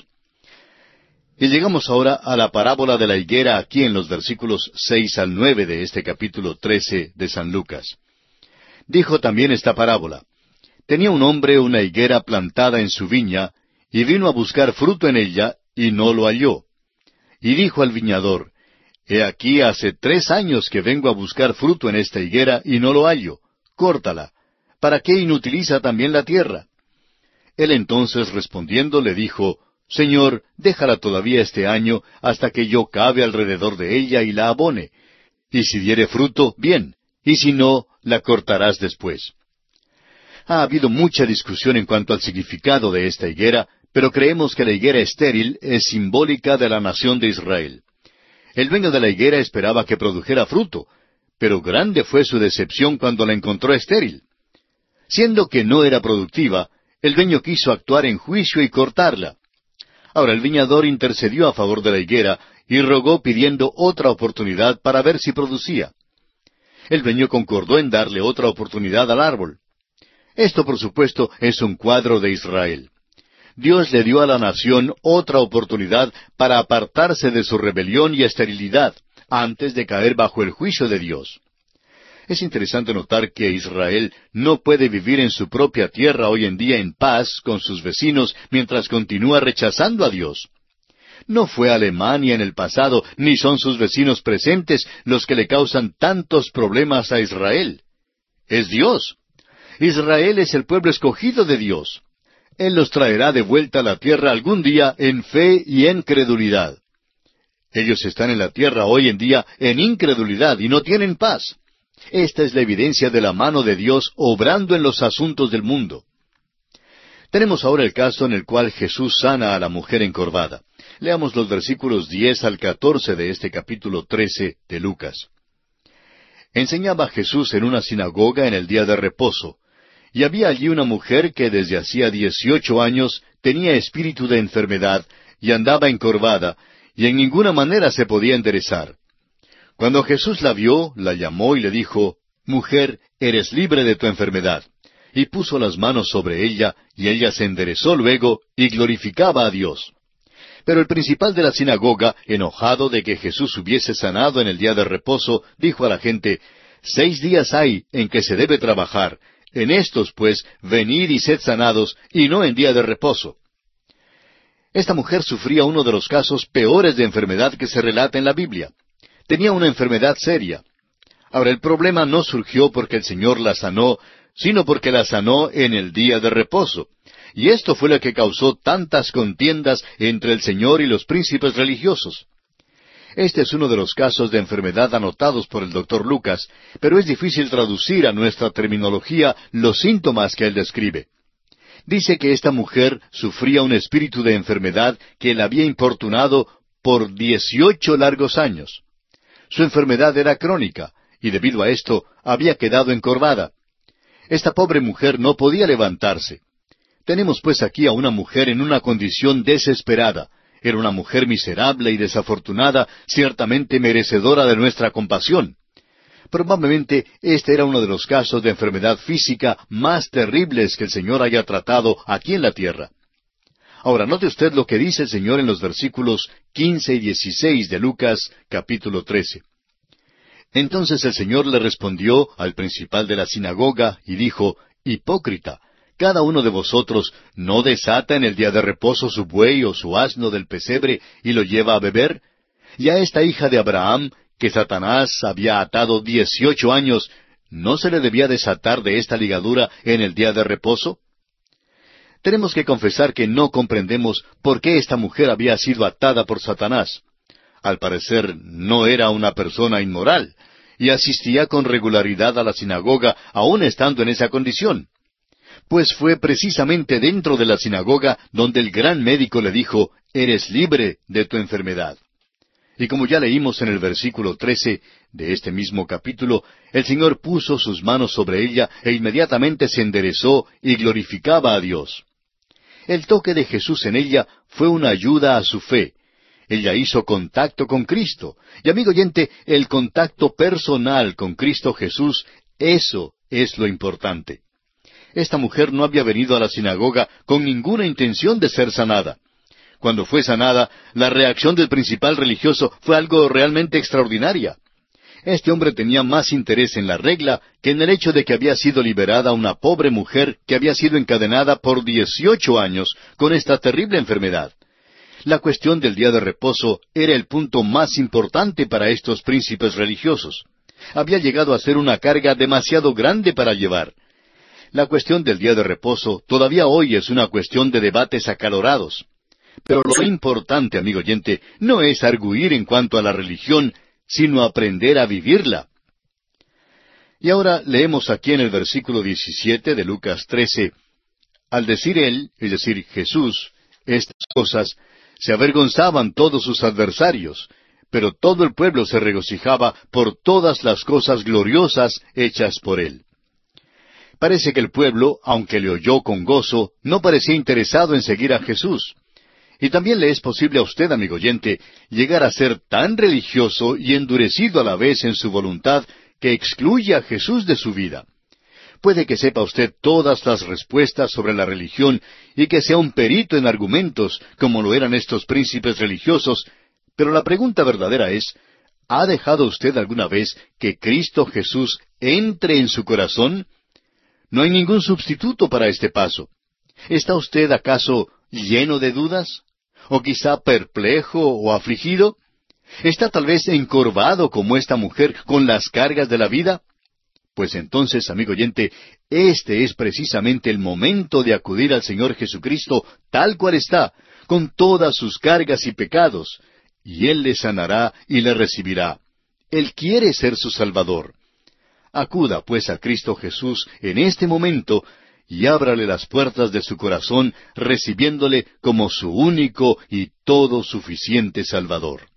Y llegamos ahora a la parábola de la higuera aquí en los versículos seis al nueve de este capítulo trece de San Lucas. Dijo también esta parábola: Tenía un hombre una higuera plantada en su viña, y vino a buscar fruto en ella, y no lo halló. Y dijo al viñador: He aquí hace tres años que vengo a buscar fruto en esta higuera, y no lo hallo. Córtala. ¿Para qué inutiliza también la tierra? Él entonces respondiendo le dijo: Señor, déjala todavía este año, hasta que yo cabe alrededor de ella y la abone. Y si diere fruto, bien, y si no, la cortarás después. Ha habido mucha discusión en cuanto al significado de esta higuera, pero creemos que la higuera estéril es simbólica de la nación de Israel. El dueño de la higuera esperaba que produjera fruto, pero grande fue su decepción cuando la encontró estéril. Siendo que no era productiva, el dueño quiso actuar en juicio y cortarla. Ahora el viñador intercedió a favor de la higuera y rogó pidiendo otra oportunidad para ver si producía. El dueño concordó en darle otra oportunidad al árbol. Esto, por supuesto, es un cuadro de Israel. Dios le dio a la nación otra oportunidad para apartarse de su rebelión y esterilidad, antes de caer bajo el juicio de Dios. Es interesante notar que Israel no puede vivir en su propia tierra hoy en día en paz con sus vecinos mientras continúa rechazando a Dios. No fue Alemania en el pasado, ni son sus vecinos presentes los que le causan tantos problemas a Israel. Es Dios. Israel es el pueblo escogido de Dios. Él los traerá de vuelta a la tierra algún día en fe y en credulidad. Ellos están en la tierra hoy en día en incredulidad y no tienen paz. Esta es la evidencia de la mano de Dios obrando en los asuntos del mundo. Tenemos ahora el caso en el cual Jesús sana a la mujer encorvada. Leamos los versículos diez al catorce de este capítulo trece de Lucas. Enseñaba Jesús en una sinagoga en el día de reposo, y había allí una mujer que desde hacía dieciocho años tenía espíritu de enfermedad, y andaba encorvada, y en ninguna manera se podía enderezar. Cuando Jesús la vio, la llamó y le dijo: Mujer, eres libre de tu enfermedad. Y puso las manos sobre ella, y ella se enderezó luego, y glorificaba a Dios. Pero el principal de la sinagoga, enojado de que Jesús hubiese sanado en el día de reposo, dijo a la gente: Seis días hay en que se debe trabajar. En estos, pues, venid y sed sanados, y no en día de reposo. Esta mujer sufría uno de los casos peores de enfermedad que se relata en la Biblia. Tenía una enfermedad seria. Ahora, el problema no surgió porque el Señor la sanó, sino porque la sanó en el día de reposo. Y esto fue lo que causó tantas contiendas entre el Señor y los príncipes religiosos. Este es uno de los casos de enfermedad anotados por el doctor Lucas, pero es difícil traducir a nuestra terminología los síntomas que él describe. Dice que esta mujer sufría un espíritu de enfermedad que la había importunado por dieciocho largos años. Su enfermedad era crónica, y debido a esto había quedado encorvada. Esta pobre mujer no podía levantarse. Tenemos pues aquí a una mujer en una condición desesperada. Era una mujer miserable y desafortunada, ciertamente merecedora de nuestra compasión. Probablemente este era uno de los casos de enfermedad física más terribles que el Señor haya tratado aquí en la tierra. Ahora, note usted lo que dice el Señor en los versículos quince y dieciséis de Lucas, capítulo trece. Entonces el Señor le respondió al principal de la sinagoga y dijo: Hipócrita, cada uno de vosotros no desata en el día de reposo su buey o su asno del pesebre y lo lleva a beber. Y a esta hija de Abraham, que Satanás había atado dieciocho años, ¿no se le debía desatar de esta ligadura en el día de reposo? Tenemos que confesar que no comprendemos por qué esta mujer había sido atada por Satanás. Al parecer no era una persona inmoral, y asistía con regularidad a la sinagoga aún estando en esa condición. Pues fue precisamente dentro de la sinagoga donde el gran médico le dijo, «Eres libre de tu enfermedad». Y como ya leímos en el versículo trece de este mismo capítulo, el Señor puso sus manos sobre ella e inmediatamente se enderezó y glorificaba a Dios. El toque de Jesús en ella fue una ayuda a su fe. Ella hizo contacto con Cristo. Y amigo oyente, el contacto personal con Cristo Jesús, eso es lo importante. Esta mujer no había venido a la sinagoga con ninguna intención de ser sanada. Cuando fue sanada, la reacción del principal religioso fue algo realmente extraordinaria. Este hombre tenía más interés en la regla que en el hecho de que había sido liberada una pobre mujer que había sido encadenada por dieciocho años con esta terrible enfermedad. La cuestión del día de reposo era el punto más importante para estos príncipes religiosos. Había llegado a ser una carga demasiado grande para llevar. La cuestión del día de reposo todavía hoy es una cuestión de debates acalorados. Pero lo importante, amigo oyente, no es arguir en cuanto a la religión, sino aprender a vivirla. Y ahora leemos aquí en el versículo diecisiete de Lucas trece, al decir él, es decir, Jesús, estas cosas, se avergonzaban todos sus adversarios, pero todo el pueblo se regocijaba por todas las cosas gloriosas hechas por él. Parece que el pueblo, aunque le oyó con gozo, no parecía interesado en seguir a Jesús. Y también le es posible a usted, amigo oyente, llegar a ser tan religioso y endurecido a la vez en su voluntad que excluye a Jesús de su vida. Puede que sepa usted todas las respuestas sobre la religión y que sea un perito en argumentos, como lo eran estos príncipes religiosos, pero la pregunta verdadera es, ¿ha dejado usted alguna vez que Cristo Jesús entre en su corazón? No hay ningún sustituto para este paso. ¿Está usted acaso lleno de dudas? ¿O quizá perplejo o afligido? ¿Está tal vez encorvado como esta mujer con las cargas de la vida? Pues entonces, amigo oyente, este es precisamente el momento de acudir al Señor Jesucristo tal cual está, con todas sus cargas y pecados, y Él le sanará y le recibirá. Él quiere ser su Salvador. Acuda pues a Cristo Jesús en este momento y ábrale las puertas de su corazón, recibiéndole como su único y todo suficiente Salvador.